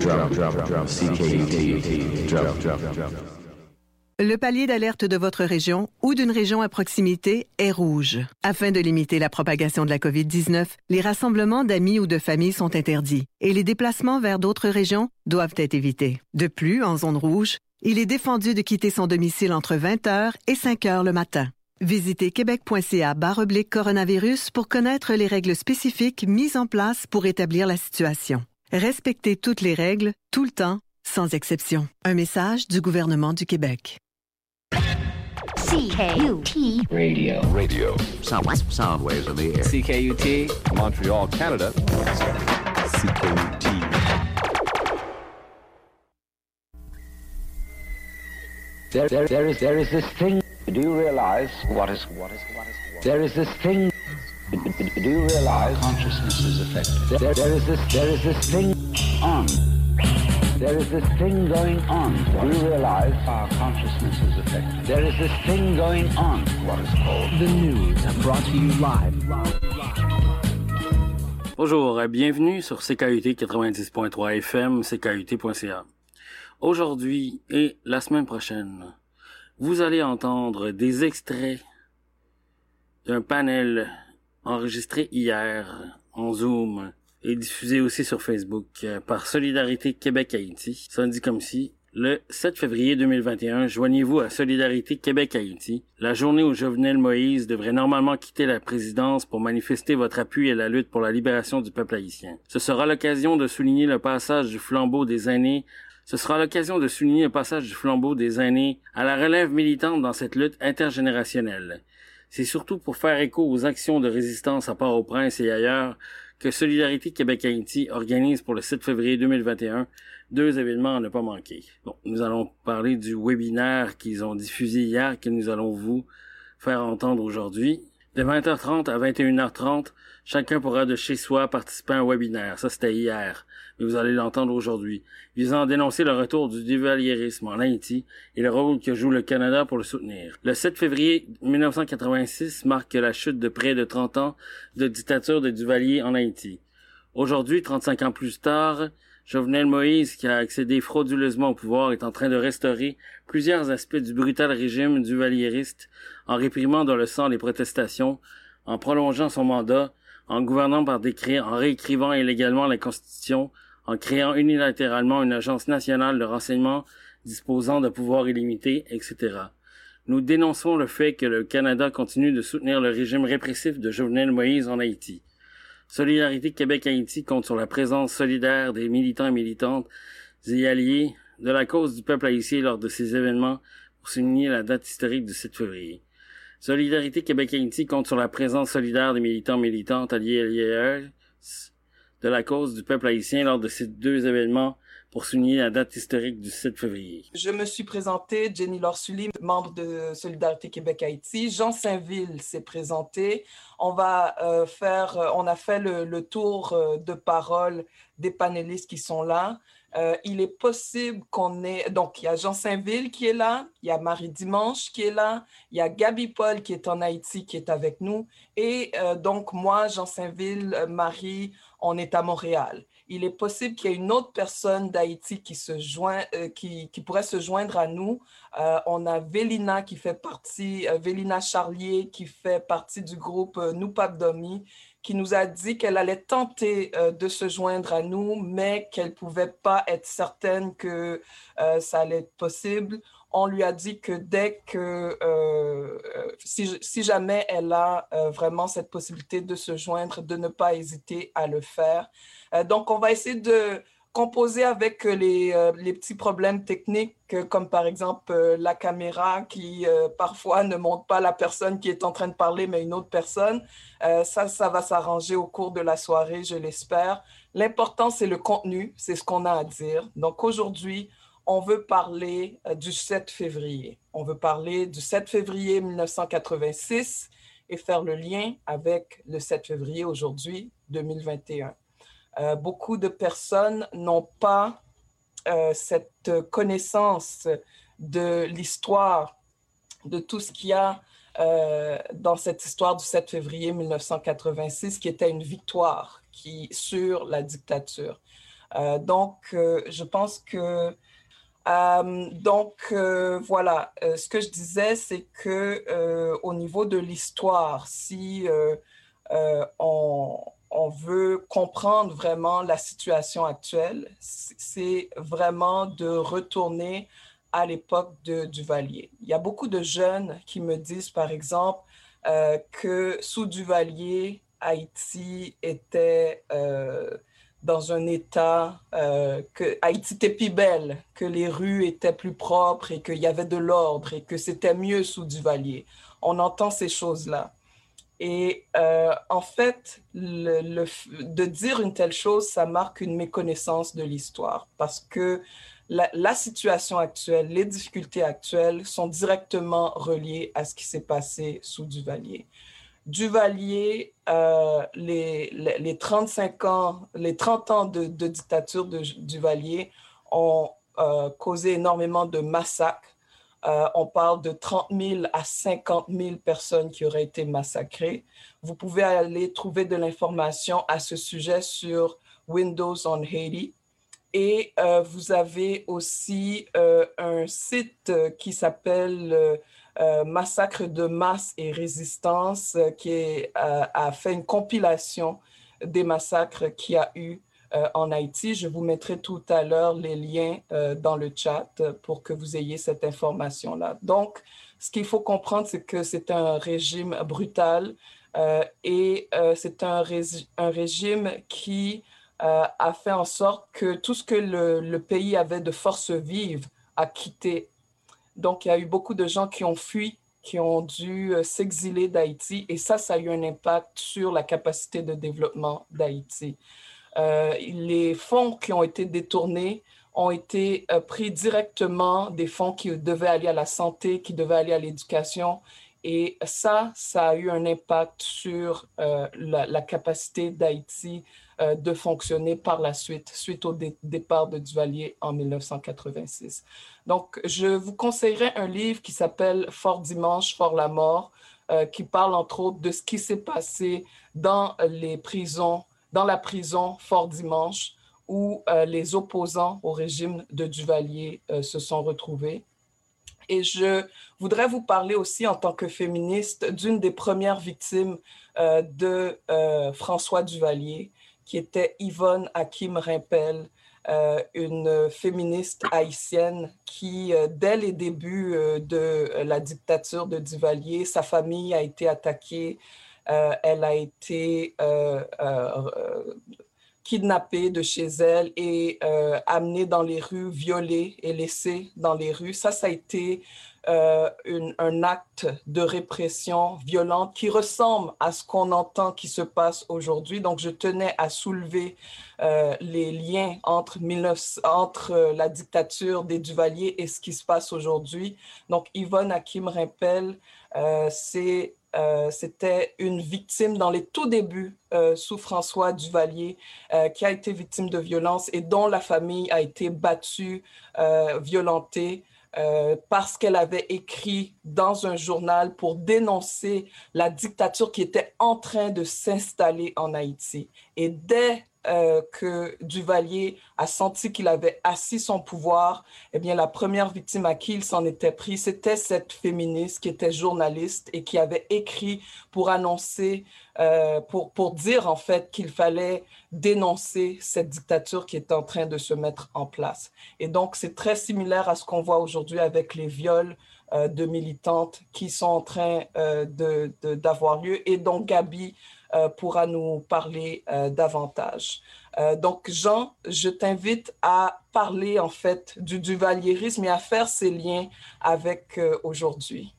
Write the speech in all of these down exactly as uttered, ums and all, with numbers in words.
drop, drop, drop, C K U T, drop, drop, drop. Le palier d'alerte de votre région ou d'une région à proximité est rouge. Afin de limiter la propagation de la covid dix-neuf, les rassemblements d'amis ou de familles sont interdits et les déplacements vers d'autres régions doivent être évités. De plus, en zone rouge, il est défendu de quitter son domicile entre vingt heures et cinq heures le matin. Visitez québec.ca barre oblique coronavirus pour connaître les règles spécifiques mises en place pour établir la situation. Respectez toutes les règles, tout le temps, sans exception. Un message du gouvernement du Québec. C K U T Radio. Radio. Sound, sound waves in the air. C K U T, Montreal, Canada. C K U T. There, there, there is, there is this thing. Do you realize what is, what is, what is, what is? There is this thing. Do you realize Consciousness is affected. there, there is this, there is this thing on. There is this thing going on. Do you realize Our consciousness is affected. there is this thing going on? What is called The news brought to you live. Bonjour, bienvenue sur C K U T quatre-vingt-dix point trois F M, C K U T point C A. Aujourd'hui et la semaine prochaine, vous allez entendre des extraits d'un panel enregistré hier en Zoom et diffusé aussi sur Facebook par Solidarité Québec-Haïti. Ça dit comme si, le sept février deux mille vingt et un, joignez-vous à Solidarité Québec-Haïti, la journée où Jovenel Moïse devrait normalement quitter la présidence pour manifester votre appui à la lutte pour la libération du peuple haïtien. Ce sera l'occasion de souligner le passage du flambeau des aînés Ce sera l'occasion de souligner le passage du flambeau des aînés à la relève militante dans cette lutte intergénérationnelle. C'est surtout pour faire écho aux actions de résistance à Port-au-Prince et ailleurs que Solidarité Québec-Haïti organise pour le sept février deux mille vingt et un deux événements à ne pas manquer. Bon, nous allons parler du webinaire qu'ils ont diffusé hier, que nous allons vous faire entendre aujourd'hui. De vingt heures trente à vingt et une heures trente, chacun pourra de chez soi participer à un webinaire. Ça, c'était hier, mais vous allez l'entendre aujourd'hui, visant à dénoncer le retour du duvalierisme en Haïti et le rôle que joue le Canada pour le soutenir. Le sept février mille neuf cent quatre-vingt-six marque la chute de près de trente ans de dictature de Duvalier en Haïti. Aujourd'hui, trente-cinq ans plus tard, Jovenel Moïse, qui a accédé frauduleusement au pouvoir, est en train de restaurer plusieurs aspects du brutal régime duvalieriste en réprimant dans le sang les protestations, en prolongeant son mandat, en gouvernant par décret, en réécrivant illégalement la Constitution, en créant unilatéralement une agence nationale de renseignement disposant de pouvoirs illimités, et cetera. Nous dénonçons le fait que le Canada continue de soutenir le régime répressif de Jovenel Moïse en Haïti. Solidarité Québec-Haïti compte sur la présence solidaire des militants et militantes et alliés de la cause du peuple haïtien lors de ces événements pour souligner la date historique du sept février. Solidarité Québec-Haïti compte sur la présence solidaire des militants et militantes alliés et alliés de la cause du peuple haïtien lors de ces deux événements pour souligner la date historique du sept février. Je me suis présentée, Jenny Lorsuli, membre de Solidarité Québec-Haïti. Jean Saint-Ville s'est présenté. On va euh, faire, euh, on a fait le, le tour euh, de parole des panélistes qui sont là. Euh, il est possible qu'on ait... Donc, il y a Jean Saint-Ville qui est là, il y a Marie Dimanche qui est là, il y a Gabi Paul qui est en Haïti, qui est avec nous. Et euh, donc, moi, Jean Saint-Ville, Marie, on est à Montréal. Il est possible qu'il y ait une autre personne d'Haïti qui, se joint, euh, qui, qui pourrait se joindre à nous. Euh, on a Vélina qui fait partie, euh, Vélina Charlier qui fait partie du groupe euh, Nous Papdomi, qui nous a dit qu'elle allait tenter euh, de se joindre à nous, mais qu'elle ne pouvait pas être certaine que euh, ça allait être possible. On lui a dit que dès que, euh, si, si jamais elle a euh, vraiment cette possibilité de se joindre, de ne pas hésiter à le faire. Euh, donc, on va essayer de composer avec les, euh, les petits problèmes techniques, euh, comme par exemple euh, la caméra qui euh, parfois ne montre pas la personne qui est en train de parler, mais une autre personne. Euh, ça, ça va s'arranger au cours de la soirée, je l'espère. L'important, c'est le contenu, c'est ce qu'on a à dire. Donc, aujourd'hui, on veut parler euh, du sept février. On veut parler du sept février mille neuf cent quatre-vingt-six et faire le lien avec le sept février aujourd'hui, deux mille vingt et un. Euh, beaucoup de personnes n'ont pas euh, cette connaissance de l'histoire, de tout ce qu'il y a euh, dans cette histoire du sept février mille neuf cent quatre-vingt-six, qui était une victoire qui, sur la dictature. Euh, donc, euh, je pense que Euh, donc, euh, voilà, euh, ce que je disais, c'est que euh, au niveau de l'histoire, si euh, euh, on, on veut comprendre vraiment la situation actuelle, c'est vraiment de retourner à l'époque de Duvalier. Il y a beaucoup de jeunes qui me disent, par exemple, euh, que sous Duvalier, Haïti était... Euh, dans un état, euh, que Haïti était plus belle, que les rues étaient plus propres et qu'il y avait de l'ordre et que c'était mieux sous Duvalier. On entend ces choses-là. Et euh, en fait, le, le, de dire une telle chose, ça marque une méconnaissance de l'histoire parce que la, la situation actuelle, les difficultés actuelles sont directement reliées à ce qui s'est passé sous Duvalier. Duvalier, euh, les, les, les trente-cinq ans, les trente ans de, de dictature de Duvalier ont euh, causé énormément de massacres. Euh, on parle de trente mille à cinquante mille personnes qui auraient été massacrées. Vous pouvez aller trouver de l'information à ce sujet sur Windows on Haiti. Et euh, vous avez aussi euh, un site qui s'appelle euh, Euh, Massacre de masse et résistance, euh, qui est, euh, a fait une compilation des massacres qu'il y a eu euh, en Haïti. Je vous mettrai tout à l'heure les liens euh, dans le chat pour que vous ayez cette information-là. Donc, ce qu'il faut comprendre, c'est que c'est un régime brutal euh, et euh, c'est un, ré- un régime qui euh, a fait en sorte que tout ce que le, le pays avait de force vive a quitté. Donc, il y a eu beaucoup de gens qui ont fui, qui ont dû euh, s'exiler d'Haïti et ça, ça a eu un impact sur la capacité de développement d'Haïti. Euh, les fonds qui ont été détournés ont été euh, pris directement des fonds qui devaient aller à la santé, qui devaient aller à l'éducation. Et ça, ça a eu un impact sur euh, la, la capacité d'Haïti euh, de fonctionner par la suite, suite au dé- départ de Duvalier en mille neuf cent quatre-vingt-six. Donc, je vous conseillerais un livre qui s'appelle « Fort Dimanche, Fort la mort euh, », qui parle entre autres de ce qui s'est passé dans les prisons, dans la prison Fort Dimanche, où euh, les opposants au régime de Duvalier euh, se sont retrouvés. Et je voudrais vous parler aussi en tant que féministe d'une des premières victimes euh, de euh, François Duvalier, qui était Yvonne Hakim-Rimpel, euh, une féministe haïtienne qui, euh, dès les débuts euh, de la dictature de Duvalier, sa famille a été attaquée, euh, elle a été euh, euh, kidnappée de chez elle et euh, amenée dans les rues, violée et laissée dans les rues. Ça, ça a été euh, une, un acte de répression violente qui ressemble à ce qu'on entend qui se passe aujourd'hui. Donc, je tenais à soulever euh, les liens entre, mille neuf cents, entre la dictature des Duvalier et ce qui se passe aujourd'hui. Donc, Yvonne Hakim-Rimpel, euh, c'est Euh, c'était une victime dans les tout débuts euh, sous François Duvalier euh, qui a été victime de violence et dont la famille a été battue, euh, violentée euh, parce qu'elle avait écrit dans un journal pour dénoncer la dictature qui était en train de s'installer en Haïti. Et dès Euh, que Duvalier a senti qu'il avait assis son pouvoir, eh bien, la première victime à qui il s'en était pris, c'était cette féministe qui était journaliste et qui avait écrit pour annoncer, euh, pour, pour dire en fait qu'il fallait dénoncer cette dictature qui est en train de se mettre en place. Et donc, c'est très similaire à ce qu'on voit aujourd'hui avec les viols euh, de militantes qui sont en train euh, de, de, d'avoir lieu et dont Gabi Euh, pourra nous parler euh, davantage. Euh, donc, Jean, je t'invite à parler en fait du duvalierisme et à faire ces liens avec euh, aujourd'hui.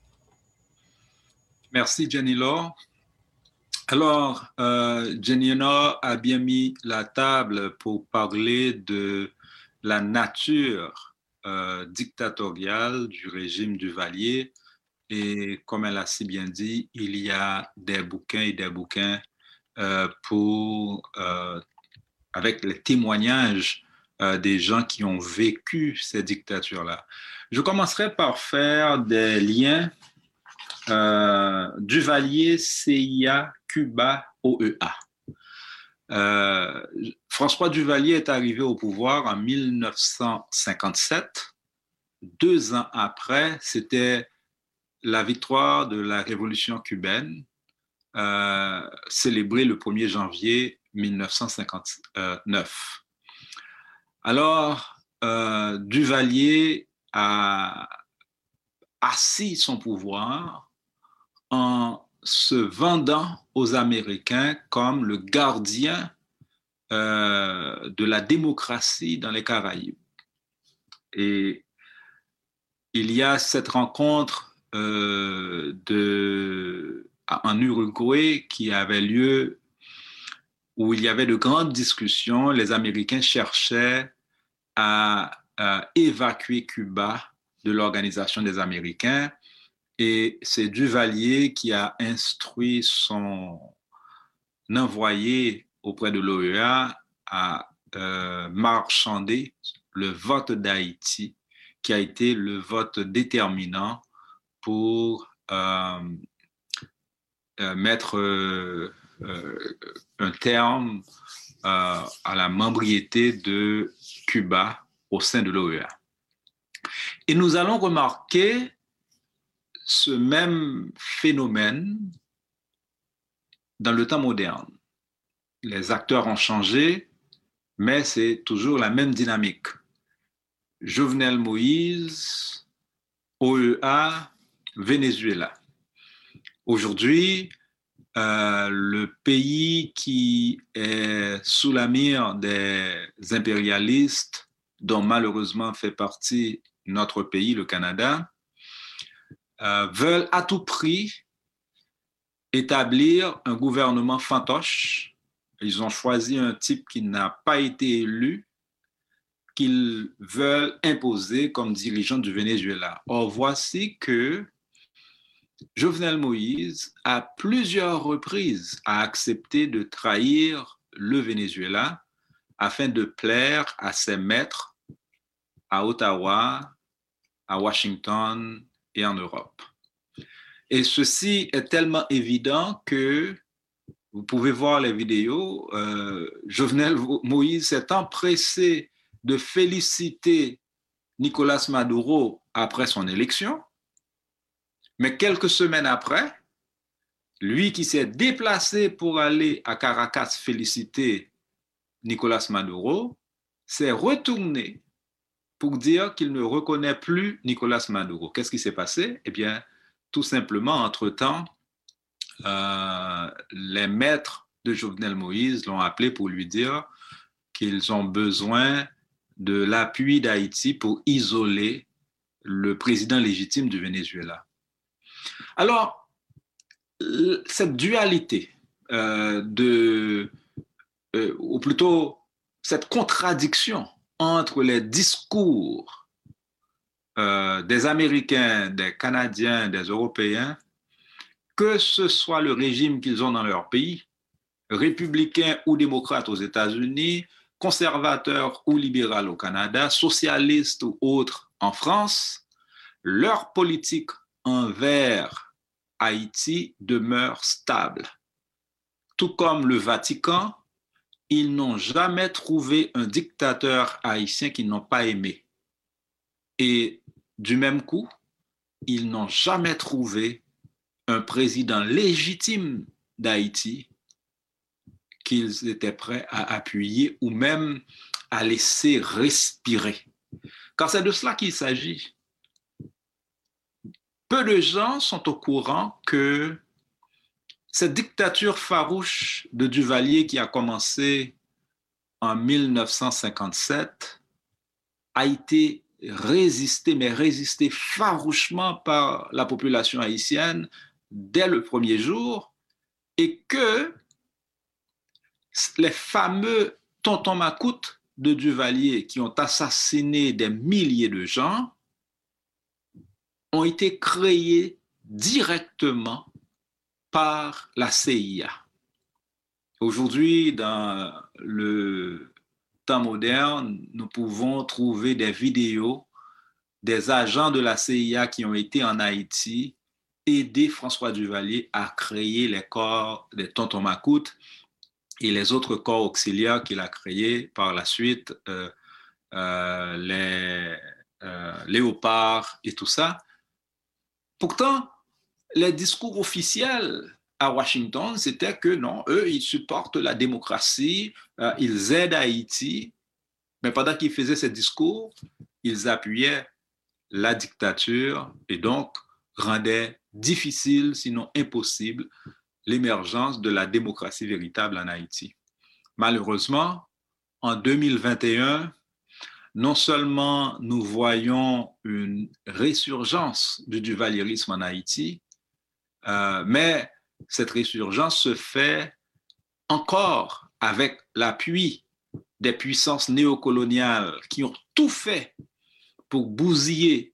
Merci, Jenny Laure. Alors, euh, Jenny Laure a bien mis la table pour parler de la nature euh, dictatoriale du régime Duvalier. Et comme elle a si bien dit, il y a des bouquins et des bouquins euh, pour, euh, avec les témoignages euh, des gens qui ont vécu ces dictatures-là. Je commencerai par faire des liens euh, Duvalier, C I A, Cuba, O E A. Euh, François Duvalier est arrivé au pouvoir en mille neuf cent cinquante-sept. Deux ans après, c'était la victoire de la révolution cubaine, euh, célébrée le premier janvier mille neuf cent cinquante-neuf. Alors, euh, Duvalier a assis son pouvoir en se vendant aux Américains comme le gardien euh, de la démocratie dans les Caraïbes. Et il y a cette rencontre euh, de, en Uruguay qui avait lieu, où il y avait de grandes discussions. Les Américains cherchaient à, à évacuer Cuba de l'Organisation des Américains, et c'est Duvalier qui a instruit son envoyé auprès de l'O E A à euh, marchander le vote d'Haïti, qui a été le vote déterminant pour euh, euh, mettre euh, euh, un terme euh, à la membriété de Cuba au sein de l'O E A. Et nous allons remarquer ce même phénomène dans le temps moderne. Les acteurs ont changé, mais c'est toujours la même dynamique. Jovenel Moïse, O E A, Venezuela. Aujourd'hui, euh, le pays qui est sous la mire des impérialistes, dont malheureusement fait partie notre pays, le Canada, euh, veulent à tout prix établir un gouvernement fantoche. Ils ont choisi un type qui n'a pas été élu, qu'ils veulent imposer comme dirigeant du Venezuela. Or, voici que Jovenel Moïse, à plusieurs reprises, a accepté de trahir le Venezuela afin de plaire à ses maîtres à Ottawa, à Washington et en Europe. Et ceci est tellement évident que vous pouvez voir les vidéos. Euh, Jovenel Moïse s'est empressé de féliciter Nicolás Maduro après son élection, mais quelques semaines après, lui qui s'est déplacé pour aller à Caracas féliciter Nicolás Maduro, s'est retourné pour dire qu'il ne reconnaît plus Nicolás Maduro. Qu'est-ce qui s'est passé? Eh bien, tout simplement, entre-temps, euh, les maîtres de Jovenel Moïse l'ont appelé pour lui dire qu'ils ont besoin de l'appui d'Haïti pour isoler le président légitime du Venezuela. Alors, cette dualité, euh, de, euh, ou plutôt cette contradiction entre les discours euh, des Américains, des Canadiens, des Européens, que ce soit le régime qu'ils ont dans leur pays, républicain ou démocrate aux États-Unis, conservateur ou libéral au Canada, socialiste ou autre en France, leur politique envers Haïti demeure stable. Tout comme le Vatican, ils n'ont jamais trouvé un dictateur haïtien qu'ils n'ont pas aimé. Et du même coup, ils n'ont jamais trouvé un président légitime d'Haïti qu'ils étaient prêts à appuyer ou même à laisser respirer. Car c'est de cela qu'il s'agit. Peu de gens sont au courant que cette dictature farouche de Duvalier qui a commencé en mille neuf cent cinquante-sept a été résistée, mais résistée farouchement par la population haïtienne dès le premier jour, et que les fameux tontons macoutes de Duvalier qui ont assassiné des milliers de gens ont été créés directement par la C I A. Aujourd'hui, dans le temps moderne, nous pouvons trouver des vidéos des agents de la C I A qui ont été en Haïti aider François Duvalier à créer les corps des tontons macoutes et les autres corps auxiliaires qu'il a créés par la suite, euh, euh, les euh, léopards et tout ça. Pourtant, les discours officiels à Washington, c'était que non, eux, ils supportent la démocratie, euh, ils aident Haïti, mais pendant qu'ils faisaient ces discours, ils appuyaient la dictature et donc rendaient difficile, sinon impossible, l'émergence de la démocratie véritable en Haïti. Malheureusement, en deux mille vingt et un, non seulement nous voyons une résurgence du duvalierisme en Haïti, euh, mais cette résurgence se fait encore avec l'appui des puissances néocoloniales qui ont tout fait pour bousiller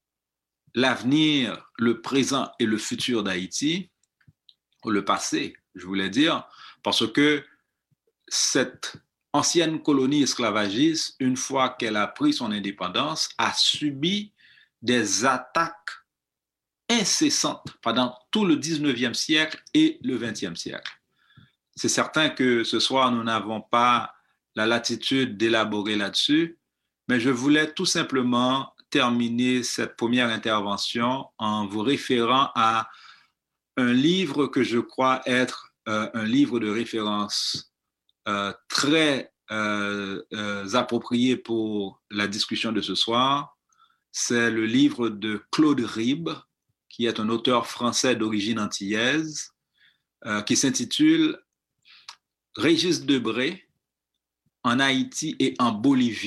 l'avenir, le présent et le futur d'Haïti, ou le passé, je voulais dire, parce que cette ancienne colonie esclavagiste, une fois qu'elle a pris son indépendance, a subi des attaques incessantes pendant tout le dix-neuvième siècle et le vingtième siècle. C'est certain que ce soir, nous n'avons pas la latitude d'élaborer là-dessus, mais je voulais tout simplement terminer cette première intervention en vous référant à un livre que je crois être euh, un livre de référence euh, très euh, euh, approprié pour la discussion de ce soir. C'est le livre de Claude Ribes, qui est un auteur français d'origine antillaise, euh, qui s'intitule « Régis Debray en Haïti et en Bolivie ».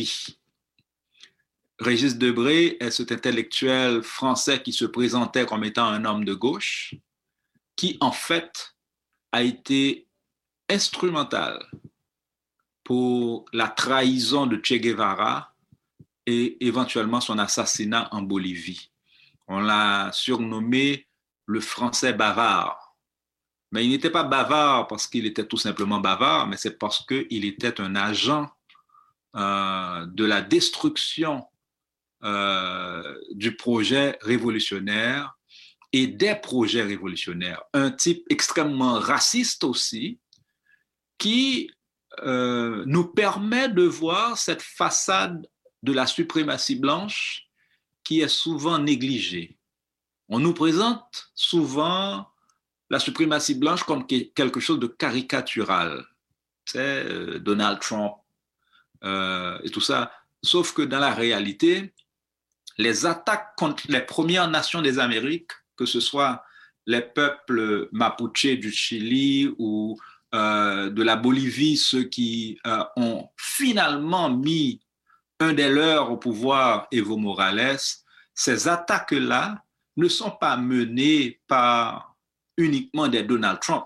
Régis Debray est cet intellectuel français qui se présentait comme étant un homme de gauche, qui en fait a été instrumental pour la trahison de Che Guevara et éventuellement son assassinat en Bolivie. On l'a surnommé le Français bavard. Mais il n'était pas bavard parce qu'il était tout simplement bavard, mais c'est parce qu'il était un agent euh, de la destruction euh, du projet révolutionnaire et des projets révolutionnaires. Un type extrêmement raciste aussi, qui euh, nous permet de voir cette façade de la suprématie blanche qui est souvent négligée. On nous présente souvent la suprématie blanche comme quelque chose de caricatural. C'est euh, Donald Trump euh, et tout ça. Sauf que dans la réalité, les attaques contre les Premières Nations des Amériques, que ce soit les peuples mapuche du Chili ou euh, de la Bolivie, ceux qui euh, ont finalement mis un des leurs au pouvoir, Evo Morales, ces attaques-là ne sont pas menées par uniquement des Donald Trump.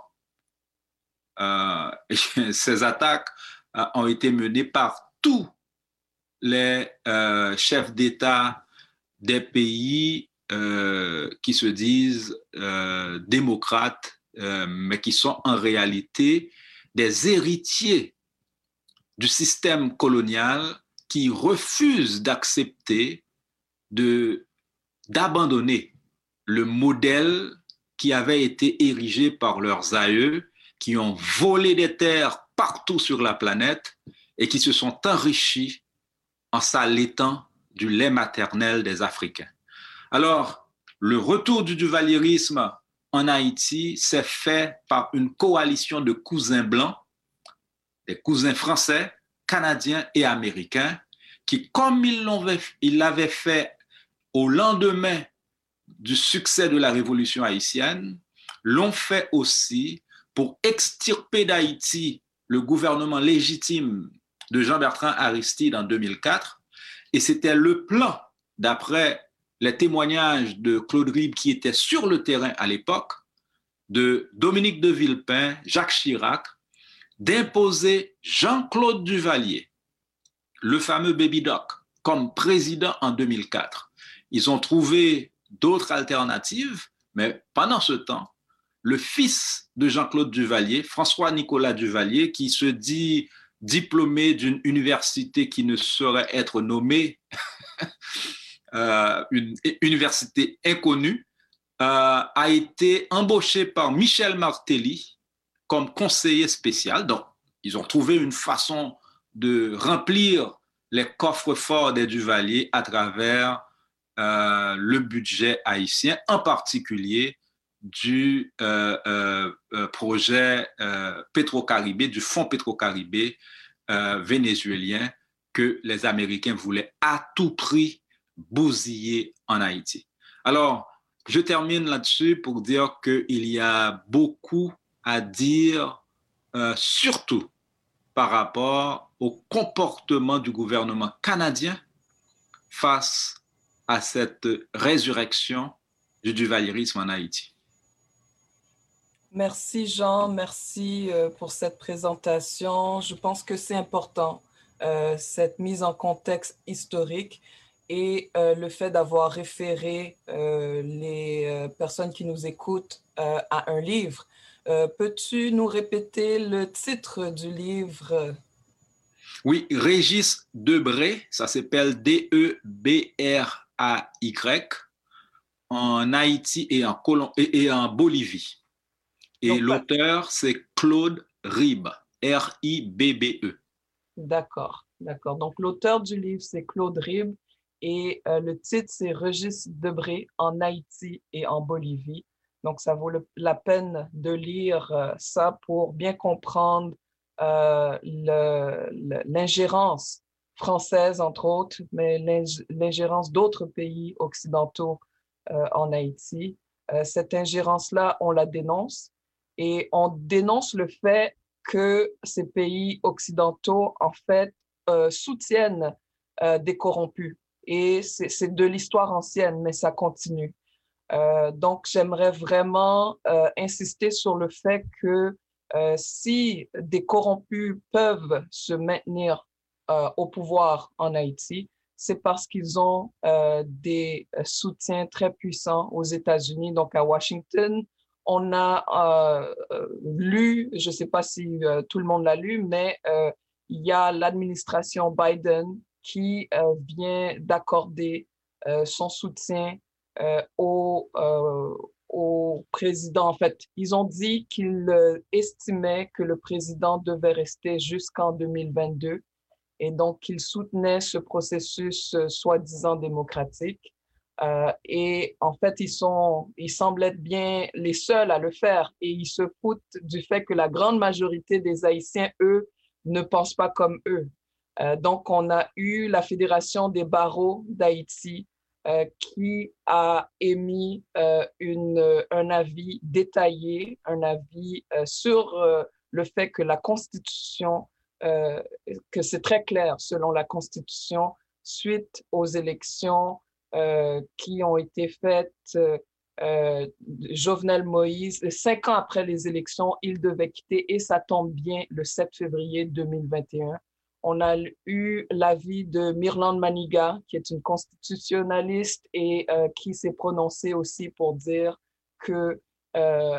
Euh, ces attaques euh, ont été menées par tous les euh, chefs d'État des pays euh, qui se disent euh, démocrates, euh, mais qui sont en réalité des héritiers du système colonial qui refusent d'accepter de, d'abandonner le modèle qui avait été érigé par leurs aïeux, qui ont volé des terres partout sur la planète et qui se sont enrichis en s'allaitant du lait maternel des Africains. Alors, le retour du duvalierisme en Haïti s'est fait par une coalition de cousins blancs, des cousins français, canadiens et américains, qui, comme ils l'avaient, ils l'avaient fait au lendemain du succès de la révolution haïtienne, l'ont fait aussi pour extirper d'Haïti le gouvernement légitime de Jean-Bertrand Aristide en deux mille quatre. Et c'était le plan, d'après les témoignages de Claude Ribes qui était sur le terrain à l'époque, de Dominique de Villepin, Jacques Chirac, d'imposer Jean-Claude Duvalier, le fameux Baby Doc, comme président en deux mille quatre. Ils ont trouvé d'autres alternatives, mais pendant ce temps, le fils de Jean-Claude Duvalier, François-Nicolas Duvalier, qui se dit diplômé d'une université qui ne saurait être nommée, euh, une université inconnue, euh, a été embauché par Michel Martelly comme conseiller spécial. Donc, ils ont trouvé une façon de remplir les coffres forts des Duvalier à travers euh, le budget haïtien, en particulier du euh, euh, euh, projet euh, Petro-Caribé, du fonds Petro-Caribé euh, vénézuélien que les Américains voulaient à tout prix bousiller en Haïti. Alors, je termine là-dessus pour dire qu'il y a beaucoup à dire, euh, surtout par rapport au comportement du gouvernement canadien face à cette résurrection du duvalierisme en Haïti. Merci Jean, merci euh, pour cette présentation. Je pense que c'est important, euh, cette mise en contexte historique et euh, le fait d'avoir référé euh, les euh, personnes qui nous écoutent euh, à un livre. Euh, peux-tu nous répéter le titre du livre? Oui, Régis Debray, ça s'appelle D E B R A Y, en Haïti et en, Colom- et, et en Bolivie. Et donc, l'auteur, c'est Claude Ribes, R I B B E. D'accord, d'accord. Donc, l'auteur du livre, c'est Claude Ribes et euh, le titre, c'est Régis Debray en Haïti et en Bolivie. Donc, ça vaut le, la peine de lire euh, ça pour bien comprendre euh, le, le, l'ingérence française, entre autres, mais l'ingérence d'autres pays occidentaux euh, en Haïti. Euh, cette ingérence-là, on la dénonce et on dénonce le fait que ces pays occidentaux, en fait, euh, soutiennent euh, des corrompus. Et c'est, c'est de l'histoire ancienne, mais ça continue. Euh, donc, j'aimerais vraiment euh, insister sur le fait que euh, si des corrompus peuvent se maintenir euh, au pouvoir en Haïti, c'est parce qu'ils ont euh, des soutiens très puissants aux États-Unis. Donc, à Washington, on a euh, lu, je ne sais pas si euh, tout le monde l'a lu, mais euh, il y a l'administration Biden qui euh, vient d'accorder euh, son soutien Euh, au, euh, au président. En fait, ils ont dit qu'ils euh, estimaient que le président devait rester jusqu'en deux mille vingt-deux et donc qu'ils soutenaient ce processus euh, soi-disant démocratique. Euh, et en fait, ils sont, ils semblent être bien les seuls à le faire et ils se foutent du fait que la grande majorité des Haïtiens, eux, ne pensent pas comme eux. Euh, donc, on a eu la Fédération des barreaux d'Haïti Euh, qui a émis euh, une, euh, un avis détaillé, un avis euh, sur euh, le fait que la Constitution, euh, que c'est très clair selon la Constitution, suite aux élections euh, qui ont été faites, euh, euh, Jovenel Moïse, cinq ans après les élections, il devait quitter et ça tombe bien le sept février deux mille vingt et un. On a eu l'avis de Myrland Manigat, qui est une constitutionnaliste et euh, qui s'est prononcée aussi pour dire que euh,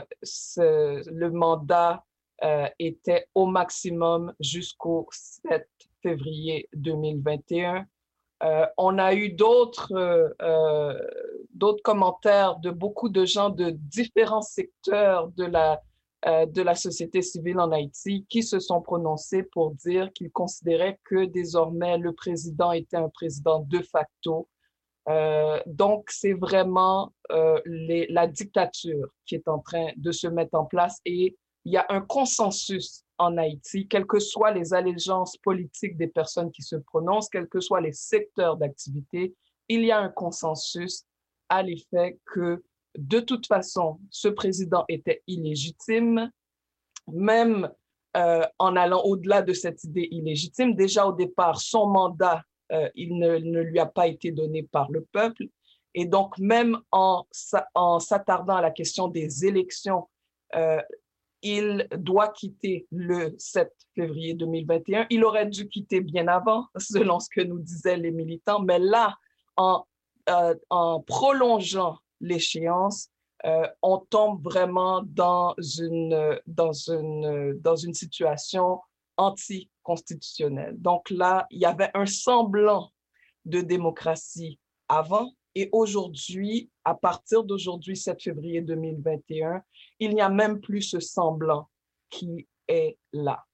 ce, le mandat euh, était au maximum jusqu'au sept février deux mille vingt et un. Euh, on a eu d'autres, euh, d'autres commentaires de beaucoup de gens de différents secteurs de la Euh, de la société civile en Haïti qui se sont prononcés pour dire qu'ils considéraient que désormais le président était un président de facto. Euh, donc, c'est vraiment euh, les, la dictature qui est en train de se mettre en place et il y a un consensus en Haïti, quelles que soient les allégeances politiques des personnes qui se prononcent, quels que soient les secteurs d'activité, il y a un consensus à l'effet que de toute façon, ce président était illégitime, même euh, en allant au-delà de cette idée illégitime. Déjà au départ, son mandat, euh, il ne, ne lui a pas été donné par le peuple. Et donc, même en, en s'attardant à la question des élections, euh, il doit quitter le sept février deux mille vingt et un. Il aurait dû quitter bien avant, selon ce que nous disaient les militants. Mais là, en, euh, en prolongeant l'échéance, euh, on tombe vraiment dans une, dans une, dans une situation anticonstitutionnelle. Donc là, il y avait un semblant de démocratie avant et aujourd'hui, à partir d'aujourd'hui, sept février deux mille vingt et un, il n'y a même plus ce semblant qui est là.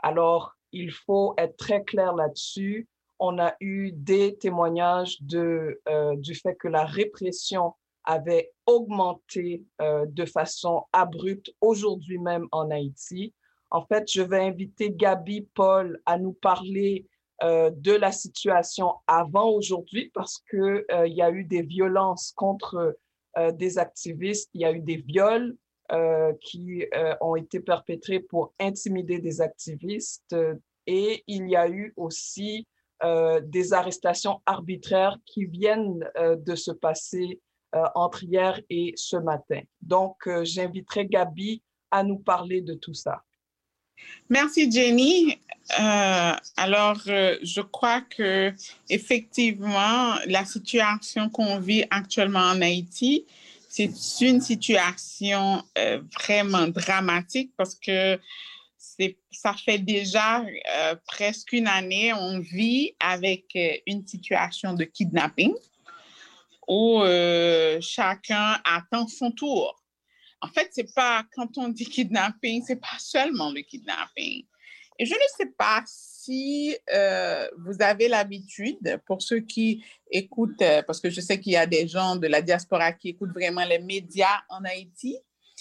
Alors, il faut être très clair là-dessus. On a eu des témoignages de, euh, du fait que la répression avait augmenté euh, de façon abrupte aujourd'hui même en Haïti. En fait, je vais inviter Gabi Paul à nous parler euh, de la situation avant aujourd'hui parce qu'il euh, y a eu des violences contre euh, des activistes, il y a eu des viols euh, qui euh, ont été perpétrés pour intimider des activistes euh, et il y a eu aussi euh, des arrestations arbitraires qui viennent euh, de se passer euh, entre hier et ce matin. Donc, euh, j'inviterai Gabi à nous parler de tout ça. Merci Jenny. Euh, alors, euh, je crois que effectivement, la situation qu'on vit actuellement en Haïti, c'est une situation euh, vraiment dramatique parce que c'est, ça fait déjà euh, presque une année, on vit avec euh, une situation de kidnapping où euh, chacun attend son tour. En fait, c'est pas, quand on dit kidnapping, c'est pas seulement le kidnapping. Et je ne sais pas si euh, vous avez l'habitude, pour ceux qui écoutent, euh, parce que je sais qu'il y a des gens de la diaspora qui écoutent vraiment les médias en Haïti.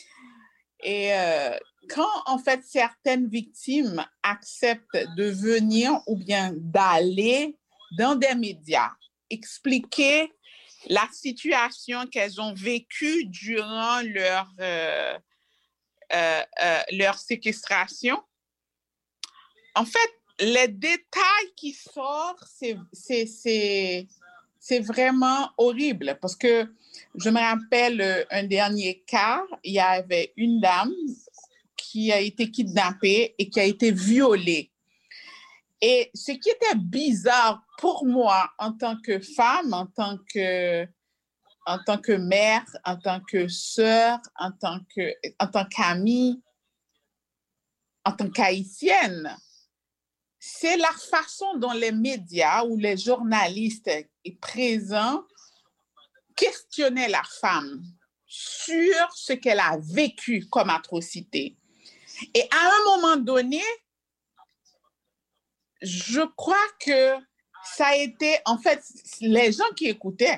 Et euh, quand, en fait, certaines victimes acceptent de venir ou bien d'aller dans des médias, expliquer la situation qu'elles ont vécue durant leur, euh, euh, euh, leur séquestration. En fait, les détails qui sortent, c'est, c'est, c'est, c'est vraiment horrible parce que je me rappelle un dernier cas, il y avait une dame qui a été kidnappée et qui a été violée. Et ce qui était bizarre pour moi en tant que femme, en tant que, en tant que mère, en tant que sœur, en tant que, en tant qu'amie, en tant qu'haïtienne, c'est la façon dont les médias ou les journalistes présents questionnaient la femme sur ce qu'elle a vécu comme atrocité. Et à un moment donné, je crois que ça a été, en fait, les gens qui écoutaient,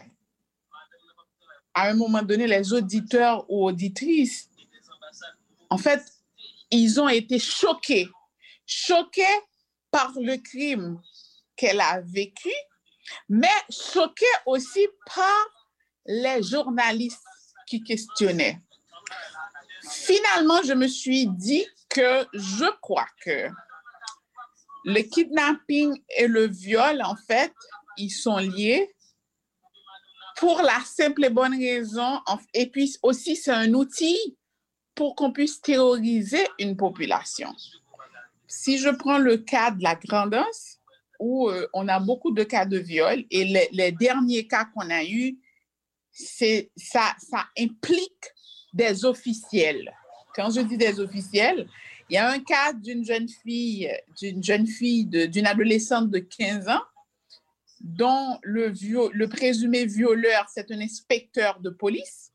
à un moment donné, les auditeurs ou auditrices, en fait, ils ont été choqués, choqués par le crime qu'elle a vécu, mais choqués aussi par les journalistes qui questionnaient. Finalement, je me suis dit que je crois que le kidnapping et le viol, en fait, ils sont liés pour la simple et bonne raison. Et puis aussi, c'est un outil pour qu'on puisse terroriser une population. Si je prends le cas de la Grande-Anse, où euh, on a beaucoup de cas de viol, et les, les derniers cas qu'on a eus, c'est, ça, ça implique des officiels. Quand je dis des officiels, il y a un cas d'une jeune fille, d'une jeune fille, de, d'une adolescente de quinze ans, dont le, viol, le présumé violeur, c'est un inspecteur de police.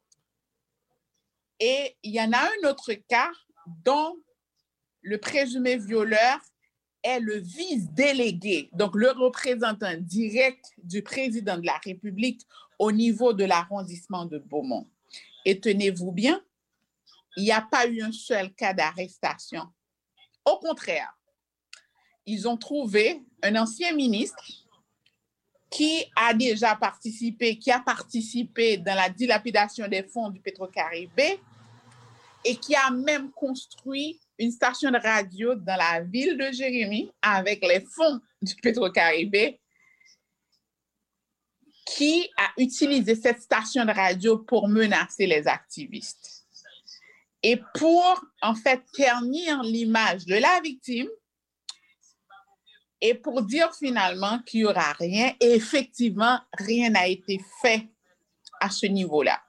Et il y en a un autre cas dont le présumé violeur est le vice-délégué, donc le représentant direct du président de la République au niveau de l'arrondissement de Beaumont. Et tenez-vous bien, il n'y a pas eu un seul cas d'arrestation. Au contraire, ils ont trouvé un ancien ministre qui a déjà participé, qui a participé dans la dilapidation des fonds du Petro-Caribé et qui a même construit une station de radio dans la ville de Jérémie avec les fonds du Petro-Caribé, qui a utilisé cette station de radio pour menacer les activistes. Et pour, en fait, ternir l'image de la victime et pour dire finalement qu'il n'y aura rien. Et effectivement, rien n'a été fait à ce niveau-là.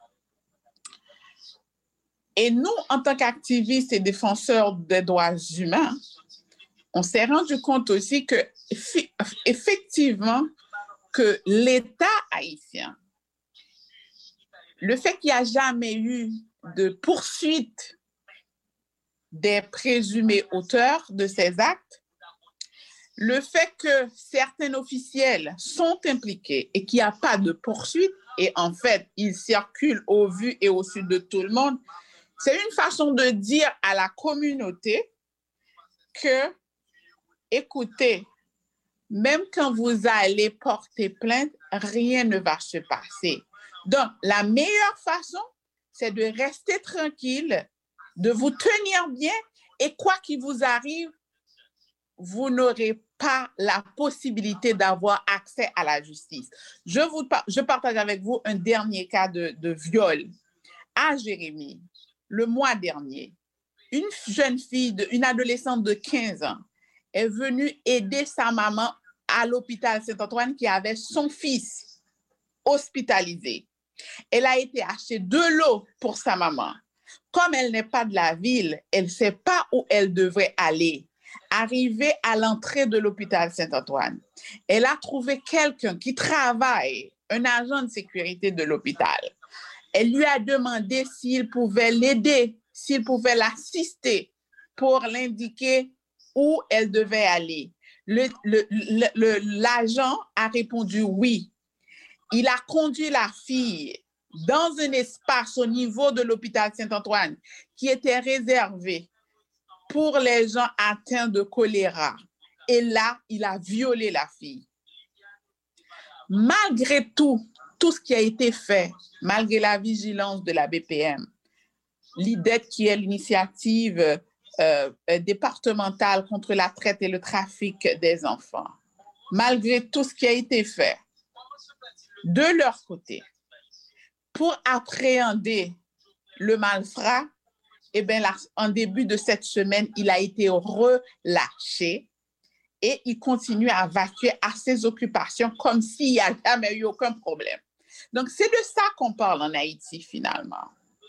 Et nous, en tant qu'activistes et défenseurs des droits humains, on s'est rendu compte aussi que, effectivement, que l'État haïtien, le fait qu'il n'y a jamais eu de poursuite des présumés auteurs de ces actes, le fait que certains officiels sont impliqués et qu'il n'y a pas de poursuite, et en fait, ils circulent au vu et au su de tout le monde, c'est une façon de dire à la communauté que, écoutez, même quand vous allez porter plainte, rien ne va se passer. Donc, la meilleure façon, c'est de rester tranquille, de vous tenir bien, et quoi qu'il vous arrive, vous n'aurez pas la possibilité d'avoir accès à la justice. Je, vous, je partage avec vous un dernier cas de, de viol à Jérémie. Le mois dernier, une jeune fille, de, une adolescente de quinze ans, est venue aider sa maman à l'hôpital Saint-Antoine qui avait son fils hospitalisé. Elle a été acheter de l'eau pour sa maman. Comme elle n'est pas de la ville, elle ne sait pas où elle devrait aller. Arrivée à l'entrée de l'hôpital Saint-Antoine, elle a trouvé quelqu'un qui travaille, un agent de sécurité de l'hôpital. Elle lui a demandé s'il pouvait l'aider, s'il pouvait l'assister pour l'indiquer où elle devait aller. Le, le, le, le, l'agent a répondu oui. Il a conduit la fille dans un espace au niveau de l'hôpital Saint-Antoine qui était réservé pour les gens atteints de choléra. Et là, il a violé la fille. Malgré tout, tout ce qui a été fait, malgré la vigilance de la B P M, l'I D E T, qui est l'initiative euh, départementale contre la traite et le trafic des enfants, malgré tout ce qui a été fait, de leur côté, pour appréhender le malfrat, eh bien, là, en début de cette semaine, il a été relâché et il continue à vaquer à ses occupations comme s'il n'y a jamais eu aucun problème. Donc, c'est de ça qu'on parle en Haïti, finalement.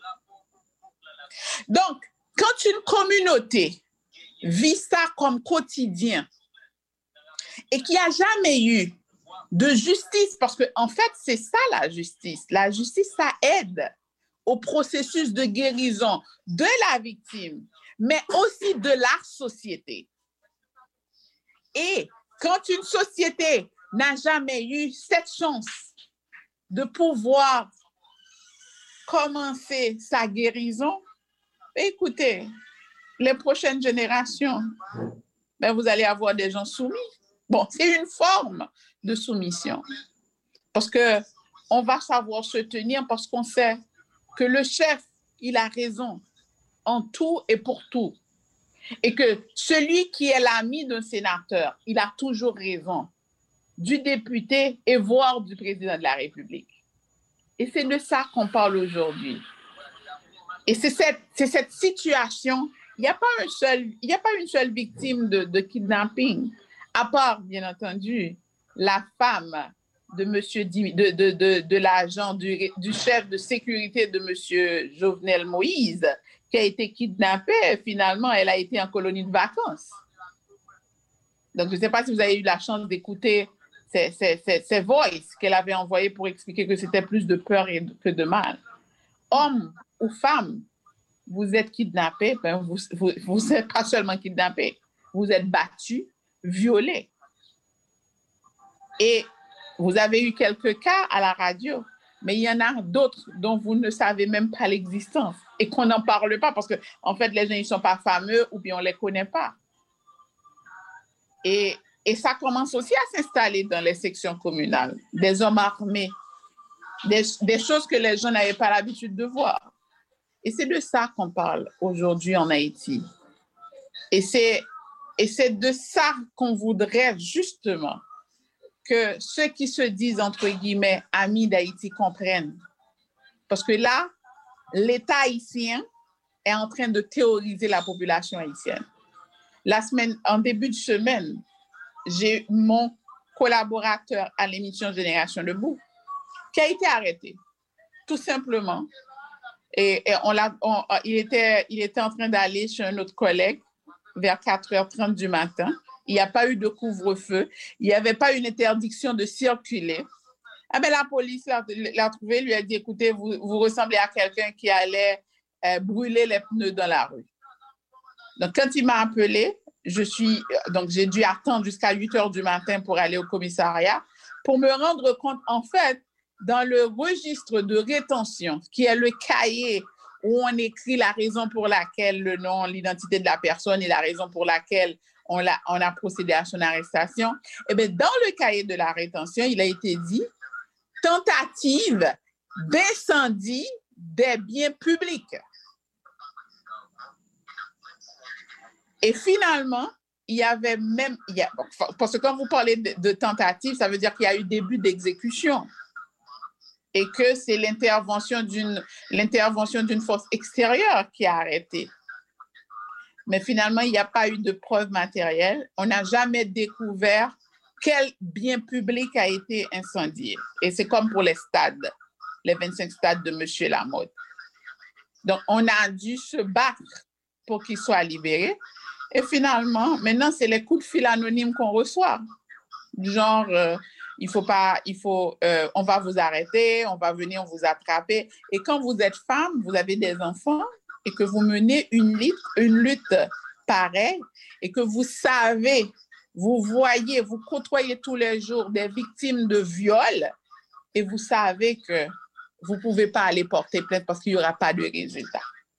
Donc, quand une communauté vit ça comme quotidien et qu'il n'y a jamais eu de justice, parce qu'en en fait, c'est ça la justice. La justice, ça aide au processus de guérison de la victime, mais aussi de la société. Et quand une société n'a jamais eu cette chance de pouvoir commencer sa guérison, écoutez, les prochaines générations, ben vous allez avoir des gens soumis. Bon, c'est une forme de soumission. Parce qu'on va savoir se tenir parce qu'on sait que le chef, il a raison en tout et pour tout. Et que celui qui est l'ami d'un sénateur, il a toujours raison du député et voire du président de la République. Et c'est de ça qu'on parle aujourd'hui. Et c'est cette, c'est cette situation, il n'y a pas un seul, il n'y a pas une seule victime de, de kidnapping, à part, bien entendu, la femme de monsieur de, de, de, de l'agent du, du chef de sécurité de monsieur Jovenel Moïse, qui a été kidnappée. Finalement, elle a été en colonie de vacances. Donc, je ne sais pas si vous avez eu la chance d'écouter ces, ces, ces, ces voices qu'elle avait envoyées pour expliquer que c'était plus de peur que de mal. Homme ou femme, vous êtes kidnappé, ben vous vous, vous êtes pas seulement kidnappé, vous êtes battu, violé. Et vous avez eu quelques cas à la radio, mais il y en a d'autres dont vous ne savez même pas l'existence et qu'on n'en parle pas parce que, en fait, les gens ne sont pas fameux ou bien on ne les connaît pas. Et, et ça commence aussi à s'installer dans les sections communales, des hommes armés, des, des choses que les gens n'avaient pas l'habitude de voir. Et c'est de ça qu'on parle aujourd'hui en Haïti. Et c'est, et c'est de ça qu'on voudrait justement que ceux qui se disent, entre guillemets, amis d'Haïti comprennent. Parce que là, l'État haïtien est en train de théoriser la population haïtienne. La semaine, en début de semaine, j'ai mon collaborateur à l'émission Génération Debout qui a été arrêté, tout simplement. Et, et on l'a, on, il, était, il était en train d'aller chez un autre collègue vers quatre heures trente du matin. Il n'y a pas eu de couvre-feu. Il n'y avait pas une interdiction de circuler. Ah ben, la police l'a, l'a trouvé, lui a dit, écoutez, vous, vous ressemblez à quelqu'un qui allait euh, brûler les pneus dans la rue. Donc, quand il m'a appelé, je suis, donc j'ai dû attendre jusqu'à huit heures du matin pour aller au commissariat pour me rendre compte, en fait, dans le registre de rétention, qui est le cahier où on écrit la raison pour laquelle le nom, l'identité de la personne et la raison pour laquelle on a, on a procédé à son arrestation, eh bien, dans le cahier de la rétention, il a été dit tentative d'incendie des biens publics. Et finalement, il y avait même, il y a, parce que quand vous parlez de, de tentative, ça veut dire qu'il y a eu début d'exécution et que c'est l'intervention d'une, l'intervention d'une force extérieure qui a arrêté. Mais finalement, il n'y a pas eu de preuve matérielle. On n'a jamais découvert quel bien public a été incendié. Et c'est comme pour les stades, les vingt-cinq stades de M. Lamotte. Donc, on a dû se battre pour qu'il soit libéré. Et finalement, maintenant, c'est les coups de fil anonymes qu'on reçoit. Du genre, euh, il faut pas, il faut, euh, on va vous arrêter, on va venir vous attraper. Et quand vous êtes femme, vous avez des enfants et que vous menez une lutte, une lutte pareille et que vous savez, vous voyez, vous côtoyez tous les jours des victimes de viol et vous savez que vous ne pouvez pas aller porter plainte parce qu'il n'y aura pas de résultat.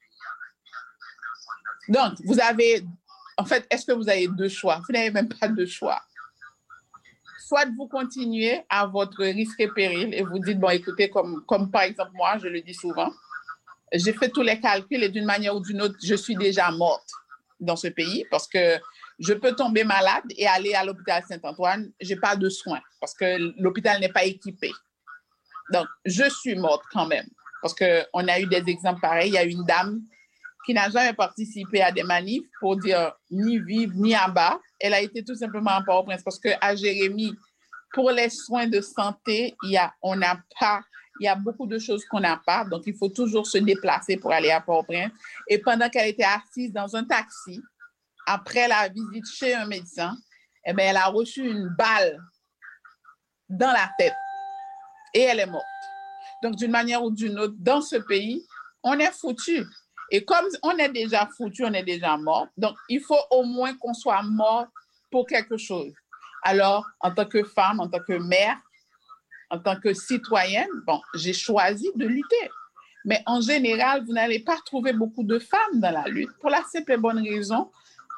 Donc, vous avez... En fait, est-ce que vous avez deux choix? Vous n'avez même pas de choix. Soit vous continuez à votre risque et péril et vous dites, bon, écoutez, comme, comme par exemple moi, je le dis souvent, j'ai fait tous les calculs et d'une manière ou d'une autre, je suis déjà morte dans ce pays parce que je peux tomber malade et aller à l'hôpital Saint-Antoine, je n'ai pas de soins parce que l'hôpital n'est pas équipé. Donc, je suis morte quand même parce qu'on a eu des exemples pareils. Il y a une dame qui n'a jamais participé à des manifs pour dire ni vive ni à bas. Elle a été tout simplement à Port-au-Prince parce qu'à Jérémie, pour les soins de santé, il y a, on n'a pas, il y a beaucoup de choses qu'on n'a pas. Donc, il faut toujours se déplacer pour aller à Port-au-Prince. Et pendant qu'elle était assise dans un taxi, après la visite chez un médecin, eh bien, elle a reçu une balle dans la tête et elle est morte. Donc, d'une manière ou d'une autre, dans ce pays, on est foutu. Et comme on est déjà foutu, on est déjà mort, donc il faut au moins qu'on soit mort pour quelque chose. Alors, en tant que femme, en tant que mère, en tant que citoyenne, bon, j'ai choisi de lutter. Mais en général, vous n'allez pas trouver beaucoup de femmes dans la lutte pour la simple et bonne raison.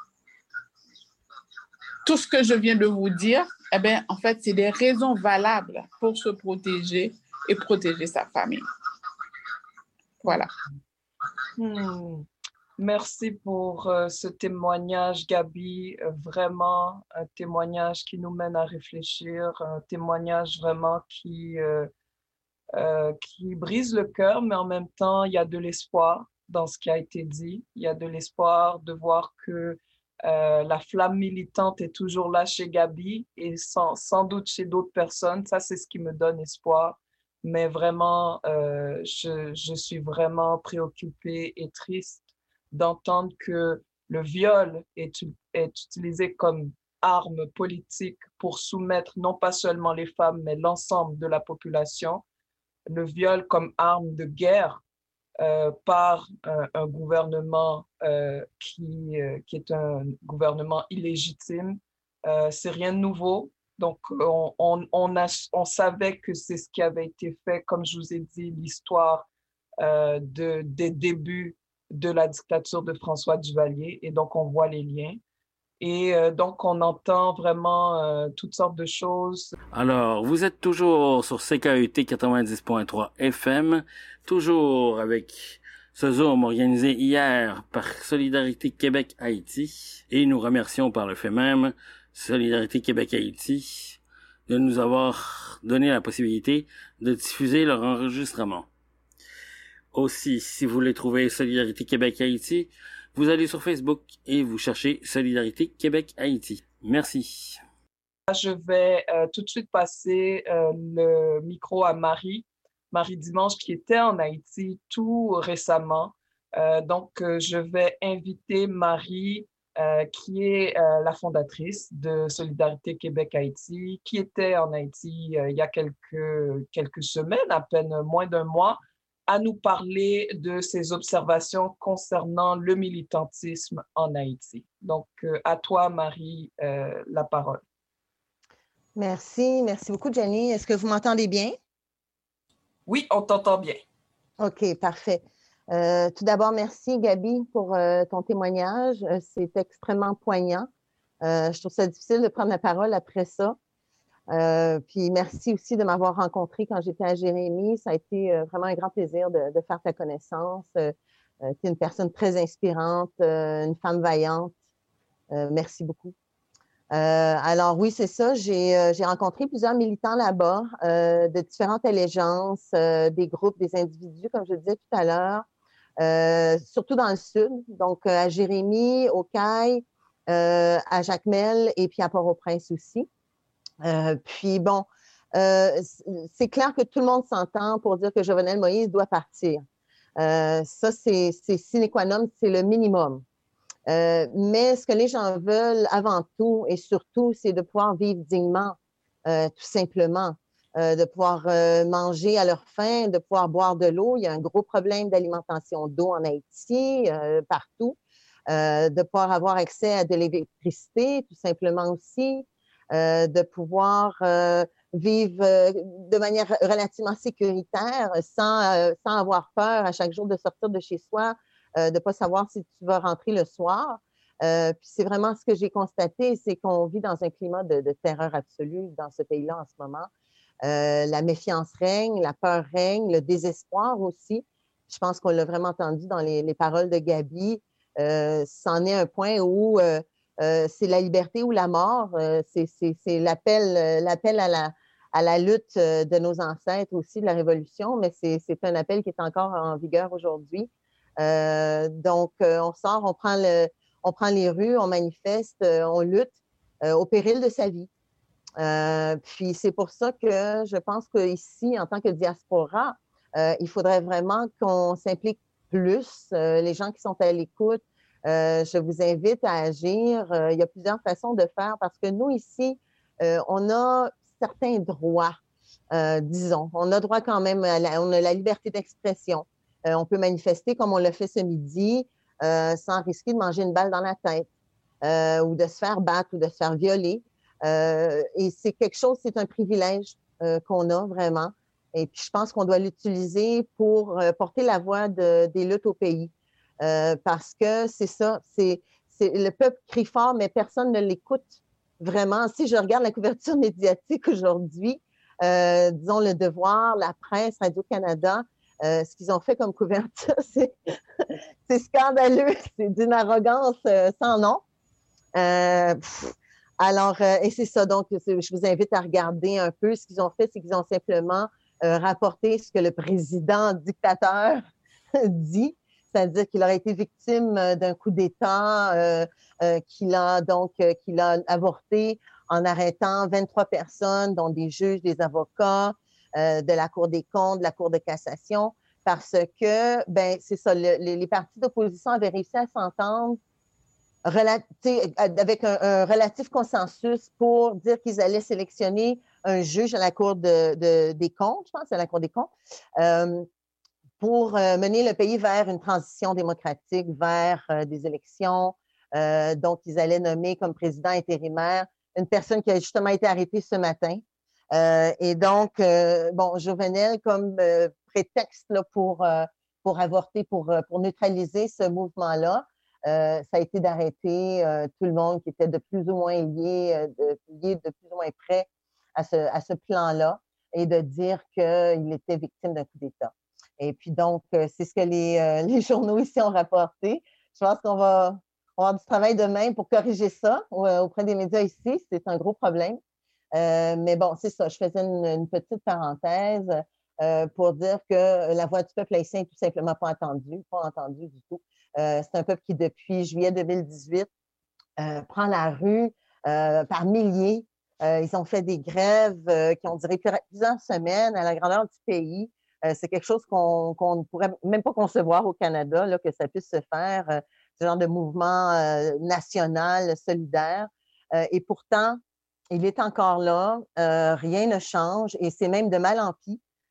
Tout ce que je viens de vous dire, eh bien, en fait, c'est des raisons valables pour se protéger et protéger sa famille. Voilà. Hmm. Merci pour euh, ce témoignage, Gabi. Euh, vraiment, un témoignage qui nous mène à réfléchir, un témoignage vraiment qui, euh, euh, qui brise le cœur, mais en même temps, il y a de l'espoir dans ce qui a été dit. Il y a de l'espoir de voir que euh, la flamme militante est toujours là chez Gabi et sans, sans doute chez d'autres personnes. Ça, c'est ce qui me donne espoir. Mais vraiment, euh, je, je suis vraiment préoccupée et triste d'entendre que le viol est, est utilisé comme arme politique pour soumettre non pas seulement les femmes, mais l'ensemble de la population. Le viol comme arme de guerre euh, par un, un gouvernement euh, qui, euh, qui est un gouvernement illégitime. Euh, c'est rien de nouveau. Donc, on, on, on, a, on savait que c'est ce qui avait été fait, comme je vous ai dit, l'histoire euh, de, des débuts de la dictature de François Duvalier. Et donc, on voit les liens. Et euh, donc, on entend vraiment euh, toutes sortes de choses. Alors, vous êtes toujours sur C K U T quatre-vingt-dix point trois F M, toujours avec ce Zoom organisé hier par Solidarité Québec-Haïti. Et nous remercions par le fait même Solidarité Québec-Haïti de nous avoir donné la possibilité de diffuser leur enregistrement. Aussi, si vous voulez trouver Solidarité Québec-Haïti, vous allez sur Facebook et vous cherchez Solidarité Québec-Haïti. Merci. Je vais euh, tout de suite passer euh, le micro à Marie, Marie Dimanche, qui était en Haïti tout récemment. Euh, donc, euh, je vais inviter Marie, Euh, qui est euh, la fondatrice de Solidarité Québec-Haïti, qui était en Haïti euh, il y a quelques, quelques semaines, à peine moins d'un mois, à nous parler de ses observations concernant le militantisme en Haïti. Donc, euh, à toi, Marie, euh, la parole. Merci, merci beaucoup, Jenny. Est-ce que vous m'entendez bien? Oui, on t'entend bien. OK, parfait. Euh, tout d'abord, merci, Gabi, pour euh, ton témoignage. Euh, c'est extrêmement poignant. Euh, je trouve ça difficile de prendre la parole après ça. Euh, puis merci aussi de m'avoir rencontrée quand j'étais à Jérémie. Ça a été euh, vraiment un grand plaisir de, de faire ta connaissance. Euh, euh, tu es une personne très inspirante, euh, une femme vaillante. Euh, merci beaucoup. Euh, alors oui, c'est ça. J'ai, euh, j'ai rencontré plusieurs militants là-bas euh, de différentes allégeances, euh, des groupes, des individus, comme je le disais tout à l'heure, euh, surtout dans le sud, donc euh, à Jérémie, au Caille, euh, à Jacmel et puis à Port-au-Prince aussi. Euh, puis bon, euh, c'est clair que tout le monde s'entend pour dire que Jovenel Moïse doit partir. Euh, ça, c'est, c'est sine qua non, c'est le minimum. Euh, mais ce que les gens veulent avant tout et surtout, c'est de pouvoir vivre dignement, euh, tout simplement, euh, de pouvoir euh, manger à leur faim, de pouvoir boire de l'eau. Il y a un gros problème d'alimentation d'eau en Haïti, euh, partout. Euh, de pouvoir avoir accès à de l'électricité, tout simplement aussi. Euh, de pouvoir euh, vivre euh, de manière relativement sécuritaire, sans, euh, sans avoir peur à chaque jour de sortir de chez soi, euh, de ne pas savoir si tu vas rentrer le soir. Euh, puis c'est vraiment ce que j'ai constaté, c'est qu'on vit dans un climat de, de terreur absolue dans ce pays-là en ce moment. Euh, la méfiance règne, la peur règne, le désespoir aussi. Je pense qu'on l'a vraiment entendu dans les, les paroles de Gabi. Euh, c'en est un point où euh, euh, c'est la liberté ou la mort. Euh, c'est, c'est, c'est l'appel, euh, l'appel à la, à la lutte euh, de nos ancêtres aussi, de la Révolution, mais c'est, c'est un appel qui est encore en vigueur aujourd'hui. Euh, donc, euh, on sort, on prend, le, on prend les rues, on manifeste, euh, on lutte euh, au péril de sa vie. Euh, puis c'est pour ça que je pense qu'ici, en tant que diaspora, euh, il faudrait vraiment qu'on s'implique plus. Euh, les gens qui sont à l'écoute, euh, je vous invite à agir. Euh, il y a plusieurs façons de faire parce que nous, ici, euh, on a certains droits, euh, disons. On a droit quand même, à la, on a la liberté d'expression. Euh, on peut manifester comme on l'a fait ce midi, euh, sans risquer de manger une balle dans la tête euh, ou de se faire battre ou de se faire violer. Euh, et c'est quelque chose, c'est un privilège euh, qu'on a vraiment. Et puis, je pense qu'on doit l'utiliser pour euh, porter la voix de, des luttes au pays. Euh, parce que c'est ça, c'est, c'est le peuple crie fort, mais personne ne l'écoute vraiment. Si je regarde la couverture médiatique aujourd'hui, euh, disons Le Devoir, la presse, Radio-Canada, euh, ce qu'ils ont fait comme couverture, c'est, c'est scandaleux. C'est d'une arrogance euh, sans nom. Euh, pff, alors, euh, et c'est ça. Donc, je vous invite à regarder un peu. Ce qu'ils ont fait, c'est qu'ils ont simplement euh, rapporté ce que le président dictateur dit, c'est-à-dire qu'il aurait été victime d'un coup d'État, euh, euh, qu'il a donc euh, qu'il a avorté en arrêtant vingt-trois personnes, dont des juges, des avocats, euh, de la Cour des comptes, de la Cour de cassation, parce que, ben, c'est ça, le, les, les partis d'opposition avaient réussi à s'entendre avec un, un relatif consensus pour dire qu'ils allaient sélectionner un juge à la Cour de, de, des comptes, je pense, à la Cour des comptes, euh, pour euh, mener le pays vers une transition démocratique, vers euh, des élections. Euh, donc, ils allaient nommer comme président intérimaire une personne qui a justement été arrêtée ce matin. Euh, et donc, euh, bon, Jovenel comme euh, prétexte là, pour, euh, pour avorter, pour, pour neutraliser ce mouvement-là, Euh, ça a été d'arrêter euh, tout le monde qui était de plus ou moins lié, euh, de, lié de plus ou moins près à ce, à ce plan-là et de dire qu'il était victime d'un coup d'État. Et puis donc, euh, c'est ce que les, euh, les journaux ici ont rapporté. Je pense qu'on va, on va avoir du travail demain pour corriger ça euh, auprès des médias ici. C'est un gros problème. Euh, mais bon, c'est ça. Je faisais une, une petite parenthèse euh, pour dire que la voix du peuple haïtien n'est tout simplement pas entendue, pas entendue du tout. Euh, c'est un peuple qui, depuis juillet deux mille dix-huit, euh, prend la rue euh, par milliers. Euh, ils ont fait des grèves euh, qui ont duré plusieurs semaines à la grandeur du pays. Euh, c'est quelque chose qu'on qu'on ne pourrait même pas concevoir au Canada, là, que ça puisse se faire, euh, ce genre de mouvement euh, national, solidaire. Euh, et pourtant, il est encore là, euh, rien ne change et c'est même de mal en pis.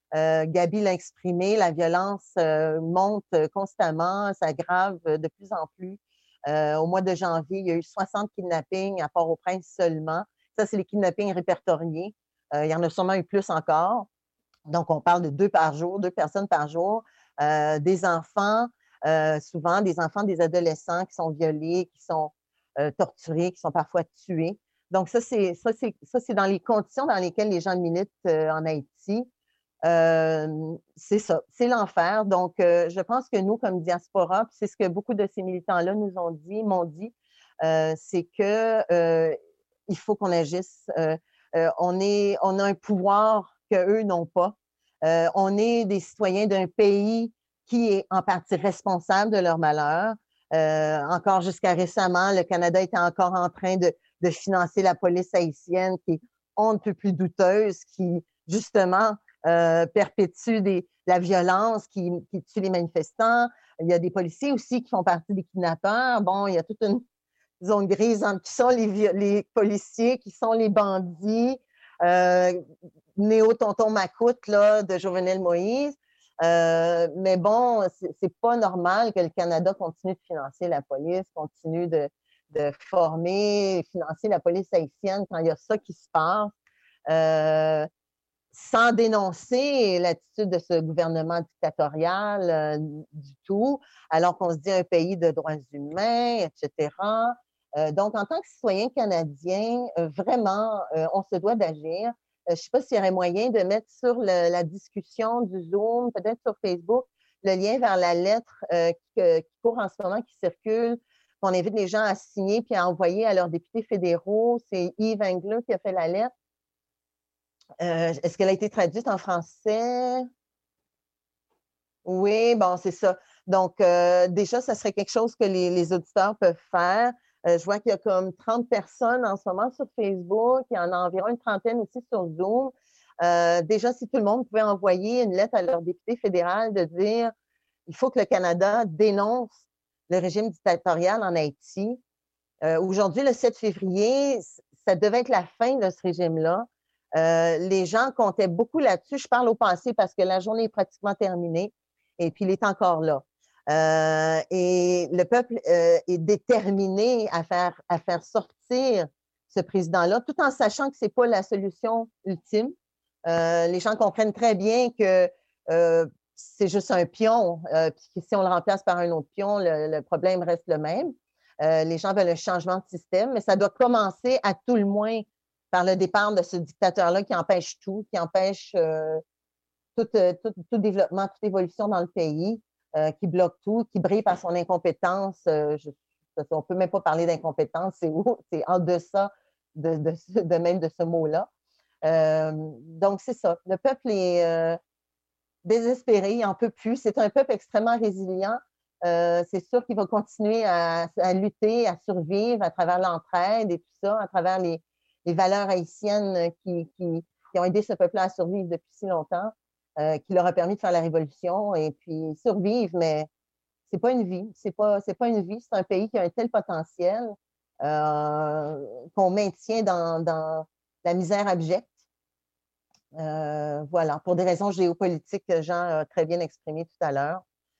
Euh, Gabi l'a exprimé, la violence euh, monte constamment, s'aggrave de plus en plus. Euh, au mois de janvier, il y a eu soixante kidnappings à Port-au-Prince seulement. Ça, c'est les kidnappings répertoriés. Euh, il y en a sûrement eu plus encore. Donc, on parle de deux par jour, deux personnes par jour. Euh, des enfants, euh, souvent des enfants, des adolescents qui sont violés, qui sont euh, torturés, qui sont parfois tués. Donc, ça, c'est, ça, c'est, ça, c'est dans les conditions dans lesquelles les gens militent euh, en Haïti. Euh, c'est ça, c'est l'enfer. Donc, euh, je pense que nous, comme diaspora, puis c'est ce que beaucoup de ces militants-là nous ont dit, m'ont dit, euh, c'est que euh, il faut qu'on agisse. Euh, euh, on est, on a un pouvoir qu'eux n'ont pas. Euh, on est des citoyens d'un pays qui est en partie responsable de leur malheur. Euh, encore jusqu'à récemment, le Canada était encore en train de, de financer la police haïtienne qui est on ne peut plus douteuse, qui justement euh, perpétue des, la violence, qui, qui tue les manifestants. Il y a des policiers aussi qui font partie des kidnappeurs. Bon, il y a toute une zone grise entre qui sont les, les policiers, qui sont les bandits. Euh, Néo-tonton Macoute là, de Jovenel Moïse. Euh, mais bon, c'est, c'est pas normal que le Canada continue de financer la police, continue de, de former, financer la police haïtienne quand il y a ça qui se passe, euh, sans dénoncer l'attitude de ce gouvernement dictatorial euh, du tout, alors qu'on se dit un pays de droits humains, et cetera. Euh, donc, en tant que citoyen canadien, euh, vraiment, euh, on se doit d'agir. Je ne sais pas s'il y aurait moyen de mettre sur le, la discussion du Zoom, peut-être sur Facebook, le lien vers la lettre euh, qui, qui court en ce moment, qui circule, qu'on invite les gens à signer puis à envoyer à leurs députés fédéraux. C'est Yves Englert qui a fait la lettre. Euh, est-ce qu'elle a été traduite en français? Oui, bon, c'est ça. Donc, euh, déjà, ça serait quelque chose que les, les auditeurs peuvent faire. Euh, je vois qu'il y a comme trente personnes en ce moment sur Facebook. Il y en a environ une trentaine aussi sur Zoom. Euh, déjà, si tout le monde pouvait envoyer une lettre à leur député fédéral de dire il faut que le Canada dénonce le régime dictatorial en Haïti. Euh, aujourd'hui, le sept février, ça devait être la fin de ce régime-là. Euh, les gens comptaient beaucoup là-dessus. Je parle au passé parce que la journée est pratiquement terminée et puis il est encore là. Euh, et le peuple euh, est déterminé à faire, à faire sortir ce président-là, tout en sachant que ce n'est pas la solution ultime. Euh, les gens comprennent très bien que euh, c'est juste un pion, euh, puis que si on le remplace par un autre pion, le, le problème reste le même. Euh, les gens veulent un changement de système, mais ça doit commencer à tout le moins par le départ de ce dictateur-là qui empêche tout, qui empêche euh, tout, tout, tout développement, toute évolution dans le pays. Euh, qui bloque tout, qui brille par son incompétence. Euh, je, on ne peut même pas parler d'incompétence, c'est, c'est en deçà de, de, de même de ce mot-là. Euh, donc, c'est ça. Le peuple est euh, désespéré, il n'en peut plus. C'est un peuple extrêmement résilient. Euh, c'est sûr qu'il va continuer à, à lutter, à survivre à travers l'entraide et tout ça, à travers les, les valeurs haïtiennes qui, qui, qui ont aidé ce peuple-là à survivre depuis si longtemps. Euh, qui leur a permis de faire la révolution et puis survivre, mais c'est pas une vie, c'est pas, c'est pas une vie, c'est un pays qui a un tel potentiel euh, qu'on maintient dans, dans la misère abjecte. Euh, voilà, pour des raisons géopolitiques que Jean a très bien exprimées tout à l'heure.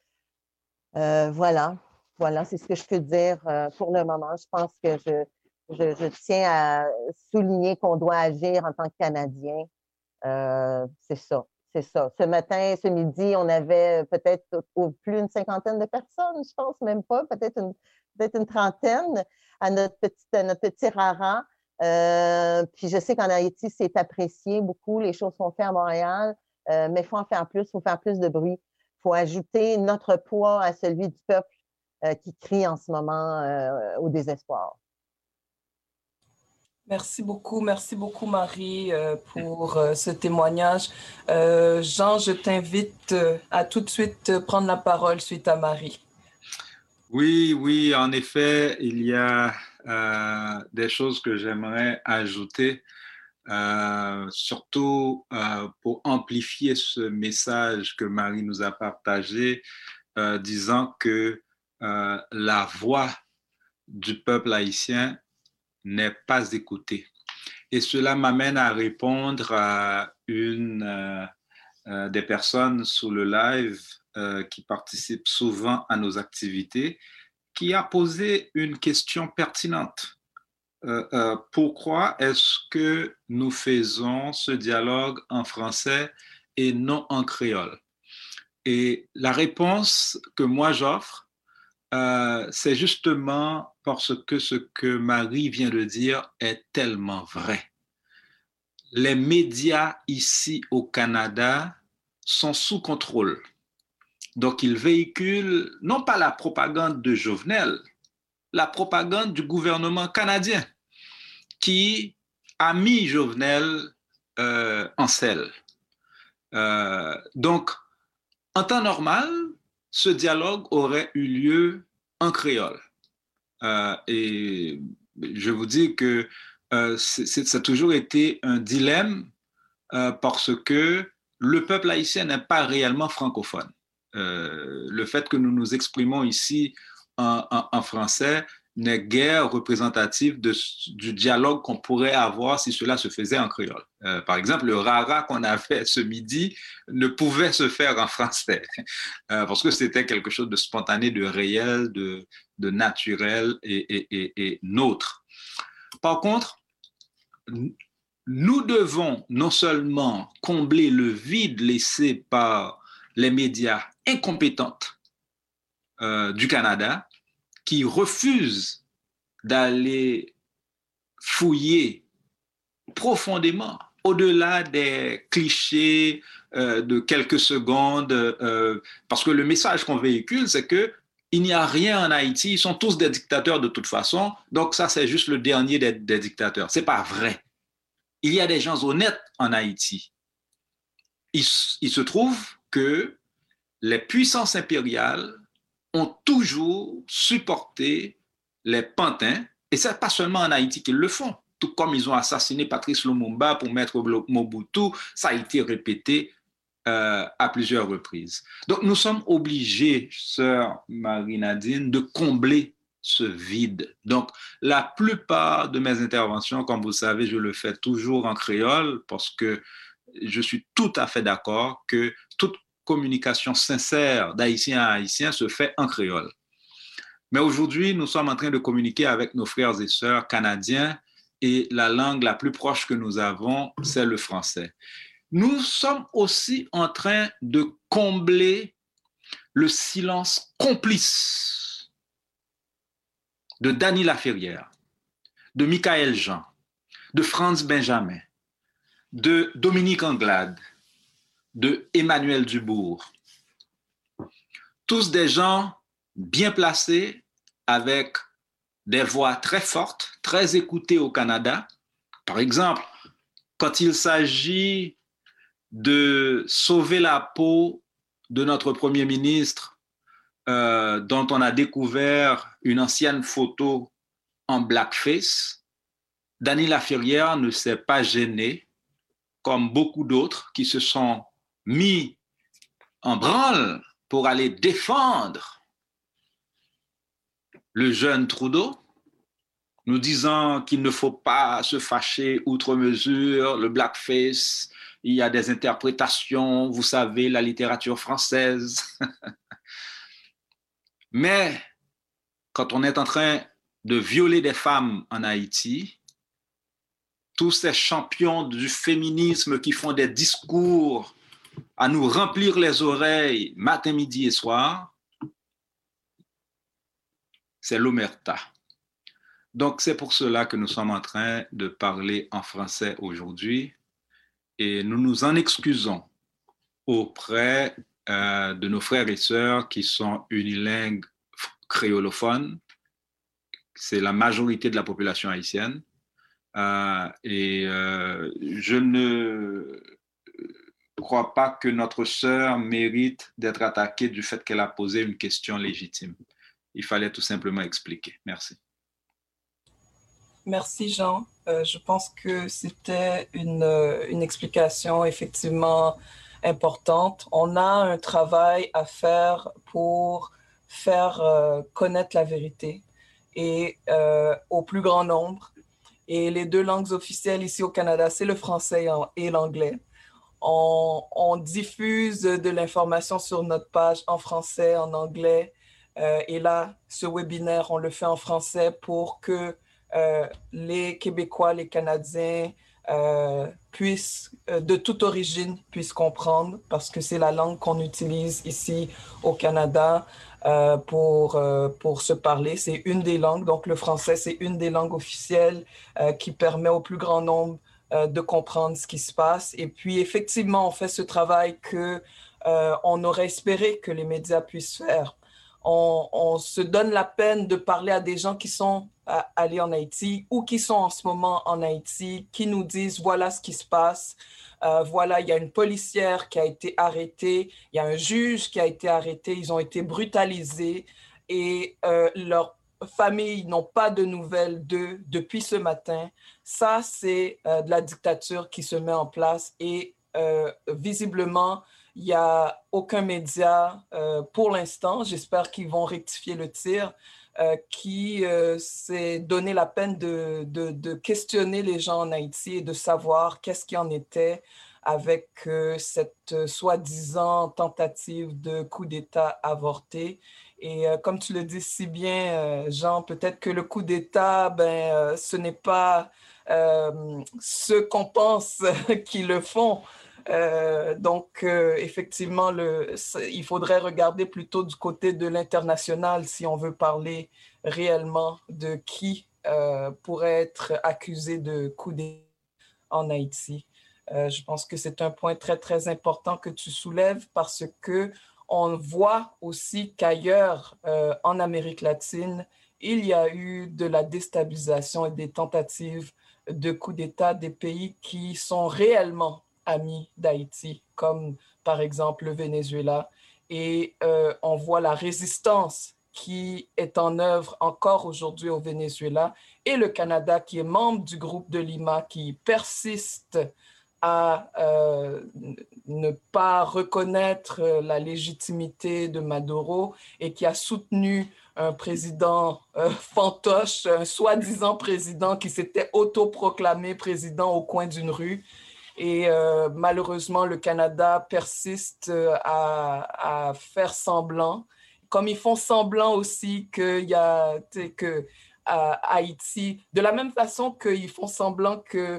Euh, voilà, voilà, c'est ce que je peux dire euh, pour le moment. Je pense que je, je, je tiens à souligner qu'on doit agir en tant que Canadien. Euh, c'est ça. C'est ça. Ce matin, ce midi, on avait peut-être au plus d'une cinquantaine de personnes, je pense même pas, peut-être une, peut-être une trentaine à notre, petite, à notre petit rara. Euh, puis je sais qu'en Haïti, c'est apprécié beaucoup. Les choses sont faites à Montréal, euh, mais il faut en faire plus, il faut faire plus de bruit. Il faut ajouter notre poids à celui du peuple euh, qui crie en ce moment euh, au désespoir. Merci beaucoup, merci beaucoup Marie euh, pour euh, ce témoignage. Euh, Jean, je t'invite euh, à tout de suite euh, prendre la parole suite à Marie. Oui, oui, en effet, il y a euh, des choses que j'aimerais ajouter, euh, surtout euh, pour amplifier ce message que Marie nous a partagé, euh, disant que euh, la voix du peuple haïtien n'est pas écoutée. Et cela m'amène à répondre à une, euh, euh, des personnes sous le live euh, qui participent souvent à nos activités, qui a posé une question pertinente. Euh, euh, pourquoi est-ce que nous faisons ce dialogue en français et non en créole? Et la réponse que moi j'offre, euh, c'est justement parce que ce que Marie vient de dire est tellement vrai. Les médias ici au Canada sont sous contrôle. Donc, ils véhiculent non pas la propagande de Jovenel, la propagande du gouvernement canadien qui a mis Jovenel euh, en selle. Euh, donc, en temps normal, ce dialogue aurait eu lieu en créole. Euh, et je vous dis que euh, c'est, c'est, ça a toujours été un dilemme euh, parce que le peuple haïtien n'est pas réellement francophone. Euh, le fait que nous nous exprimons ici en, en, en français n'est guère représentatif de, du dialogue qu'on pourrait avoir si cela se faisait en créole. Euh, par exemple, le rara qu'on a fait ce midi ne pouvait se faire en français euh, parce que c'était quelque chose de spontané, de réel, de, de naturel et, et, et, et nôtre. Par contre, nous devons non seulement combler le vide laissé par les médias incompétents euh, du Canada, qui refusent d'aller fouiller profondément, au-delà des clichés euh, de quelques secondes, euh, parce que le message qu'on véhicule, c'est que il n'y a rien en Haïti, ils sont tous des dictateurs de toute façon, donc ça, c'est juste le dernier des, des dictateurs. C'est pas vrai. Il y a des gens honnêtes en Haïti. Il, il se trouve que les puissances impériales ont toujours supporté les pantins, et ce n'est pas seulement en Haïti qu'ils le font. Tout comme ils ont assassiné Patrice Lumumba pour mettre Mobutu, ça a été répété euh, à plusieurs reprises. Donc nous sommes obligés, sœur Marie-Nadine, de combler ce vide. Donc la plupart de mes interventions, comme vous le savez, je le fais toujours en créole parce que je suis tout à fait d'accord que toute communication sincère d'haïtien à haïtien se fait en créole. Mais aujourd'hui, nous sommes en train de communiquer avec nos frères et sœurs canadiens et la langue la plus proche que nous avons, c'est le français. Nous sommes aussi en train de combler le silence complice de Dany Laferrière, de Michael Jean, de Franz Benjamin, de Dominique Anglade, de Emmanuel Dubourg. Tous des gens bien placés avec des voix très fortes, très écoutées au Canada. Par exemple, quand il s'agit de sauver la peau de notre Premier ministre, euh, dont on a découvert une ancienne photo en blackface, Dany Laferrière ne s'est pas gêné, comme beaucoup d'autres qui se sont mis en branle pour aller défendre le jeune Trudeau, nous disant qu'il ne faut pas se fâcher outre mesure, le blackface, il y a des interprétations, vous savez, la littérature française. Mais quand on est en train de violer des femmes en Haïti, tous ces champions du féminisme qui font des discours à nous remplir les oreilles matin, midi et soir, c'est l'omerta. Donc, c'est pour cela que nous sommes en train de parler en français aujourd'hui et nous nous en excusons auprès euh, de nos frères et sœurs qui sont unilingues créolophones. C'est la majorité de la population haïtienne. Euh, et euh, je ne crois pas que notre sœur mérite d'être attaquée du fait qu'elle a posé une question légitime. Il fallait tout simplement expliquer. Merci. Merci Jean. Euh, je pense que c'était une, une explication effectivement importante. On a un travail à faire pour faire euh, connaître la vérité et euh, au plus grand nombre. Et les deux langues officielles ici au Canada, c'est le français et l'anglais. On, on diffuse de l'information sur notre page en français, en anglais. Euh, et là, ce webinaire, on le fait en français pour que euh, les Québécois, les Canadiens euh, puissent, euh, de toute origine, puissent comprendre, parce que c'est la langue qu'on utilise ici au Canada euh, pour, euh, pour se parler. C'est une des langues, donc le français, c'est une des langues officielles euh, qui permet au plus grand nombre euh, de comprendre ce qui se passe. Et puis, effectivement, on fait ce travail que euh, on aurait espéré que les médias puissent faire. On, on se donne la peine de parler à des gens qui sont euh, allés en Haïti ou qui sont en ce moment en Haïti, qui nous disent voilà ce qui se passe, euh, voilà, il y a une policière qui a été arrêtée, il y a un juge qui a été arrêté, ils ont été brutalisés et euh, leurs familles n'ont pas de nouvelles d'eux depuis ce matin. Ça, c'est euh, de la dictature qui se met en place et euh, visiblement, il n'y a aucun média euh, pour l'instant, j'espère qu'ils vont rectifier le tir, euh, qui euh, s'est donné la peine de, de, de questionner les gens en Haïti et de savoir qu'est-ce qui en était avec euh, cette euh, soi-disant tentative de coup d'État avorté. Et euh, comme tu le dis si bien, euh, Jean, peut-être que le coup d'État, ben, euh, ce n'est pas euh, ceux qu'on pense qui le font. Euh, donc, euh, effectivement, le, il faudrait regarder plutôt du côté de l'international si on veut parler réellement de qui euh, pourrait être accusé de coup d'État en Haïti. Euh, je pense que c'est un point très, très important que tu soulèves parce que on voit aussi qu'ailleurs, euh, en Amérique latine, il y a eu de la déstabilisation et des tentatives de coup d'État des pays qui sont réellement amis d'Haïti, comme par exemple le Venezuela. Et euh, on voit la résistance qui est en œuvre encore aujourd'hui au Venezuela et le Canada qui est membre du groupe de Lima qui persiste à euh, ne pas reconnaître la légitimité de Maduro et qui a soutenu un président euh, fantoche, un soi-disant président qui s'était autoproclamé président au coin d'une rue. Et euh, malheureusement, le Canada persiste à, à faire semblant, comme ils font semblant aussi qu'il y a, que à Haïti, de la même façon qu'ils font semblant que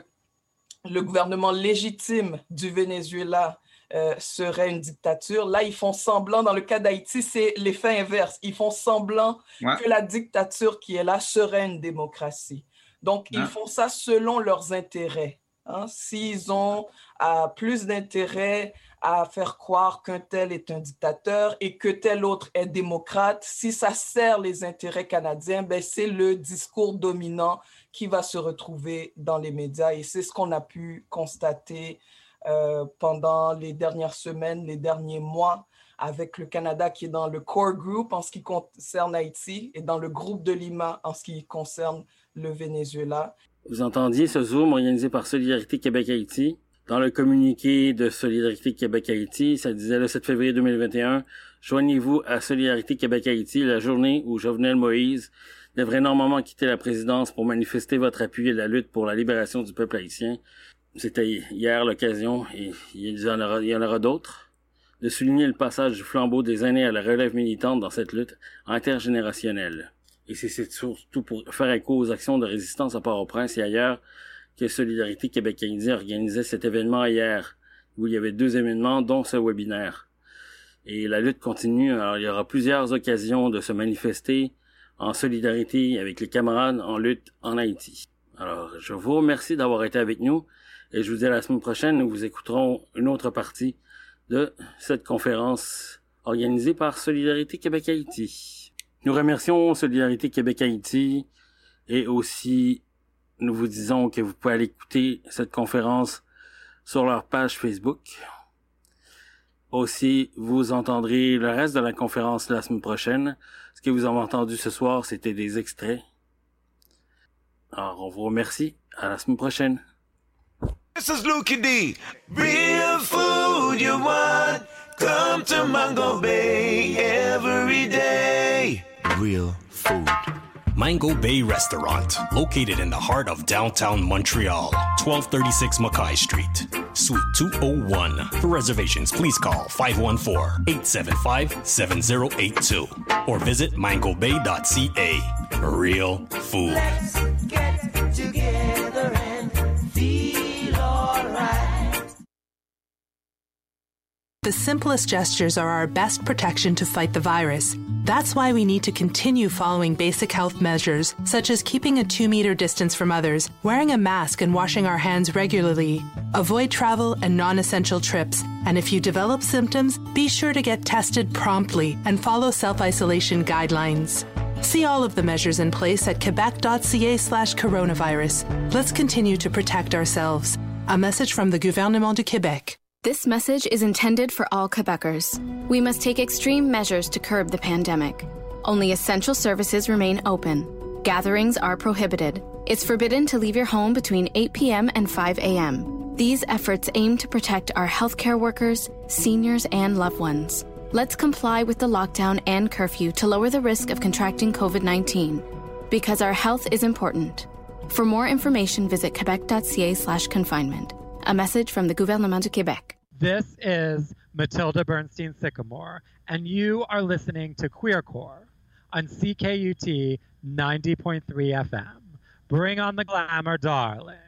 le gouvernement légitime du Venezuela euh, serait une dictature. Là, ils font semblant, dans le cas d'Haïti, c'est l'effet inverse. Ils font semblant ouais. que la dictature qui est là serait une démocratie. Donc, ouais. ils font ça selon leurs intérêts. Hein, s'ils ont euh, plus d'intérêt à faire croire qu'un tel est un dictateur et que tel autre est démocrate, si ça sert les intérêts canadiens, ben c'est le discours dominant qui va se retrouver dans les médias. Et c'est ce qu'on a pu constater euh, pendant les dernières semaines, les derniers mois, avec le Canada qui est dans le core group en ce qui concerne Haïti et dans le groupe de Lima en ce qui concerne le Venezuela. Vous entendiez ce Zoom organisé par Solidarité Québec-Haïti. Dans le communiqué de Solidarité Québec-Haïti, ça disait le sept février deux mille vingt et un, « Joignez-vous à Solidarité Québec-Haïti la journée où Jovenel Moïse devrait normalement quitter la présidence pour manifester votre appui à la lutte pour la libération du peuple haïtien. » C'était hier l'occasion, et il y en aura, il y en aura d'autres, de souligner le passage du flambeau des aînés à la relève militante dans cette lutte intergénérationnelle. Et c'est, c'est surtout pour faire écho aux actions de résistance à Port-au-Prince et ailleurs que Solidarité Québec-Haïti organisait cet événement hier, où il y avait deux événements, dont ce webinaire. Et la lutte continue, alors il y aura plusieurs occasions de se manifester en solidarité avec les camarades en lutte en Haïti. Alors, je vous remercie d'avoir été avec nous, et je vous dis à la semaine prochaine, nous vous écouterons une autre partie de cette conférence organisée par Solidarité Québec-Haïti. Nous remercions Solidarité Québec-Haïti et aussi nous vous disons que vous pouvez aller écouter cette conférence sur leur page Facebook. Aussi, vous entendrez le reste de la conférence la semaine prochaine. Ce que vous avez entendu ce soir, c'était des extraits. Alors, on vous remercie. À la semaine prochaine. This is Lukie D. Real food you want, come to Mango Bay every day. Real food. Mango Bay Restaurant, located in the heart of downtown Montreal, twelve thirty-six Mackay Street, Suite two oh one. For reservations, please call five one four, eight seven five, seven zero eight two or visit mango bay dot c a. Real food. Let's get together and feel all right. The simplest gestures are our best protection to fight the virus. That's why we need to continue following basic health measures, such as keeping a two-meter distance from others, wearing a mask and washing our hands regularly. Avoid travel and non-essential trips, and if you develop symptoms, be sure to get tested promptly and follow self-isolation guidelines. See all of the measures in place at quebec.ca slash coronavirus. Let's continue to protect ourselves. A message from the Gouvernement du Québec. This message is intended for all Quebecers. We must take extreme measures to curb the pandemic. Only essential services remain open. Gatherings are prohibited. It's forbidden to leave your home between eight p.m. and five a.m. These efforts aim to protect our healthcare workers, seniors, and loved ones. Let's comply with the lockdown and curfew to lower the risk of contracting covid nineteen. Because our health is important. For more information, visit quebec.ca slash confinement. A message from the Gouvernement du Québec. This is Matilda Bernstein Sycamore, and you are listening to Queercore on C K U T ninety point three F M. Bring on the glamour, darling.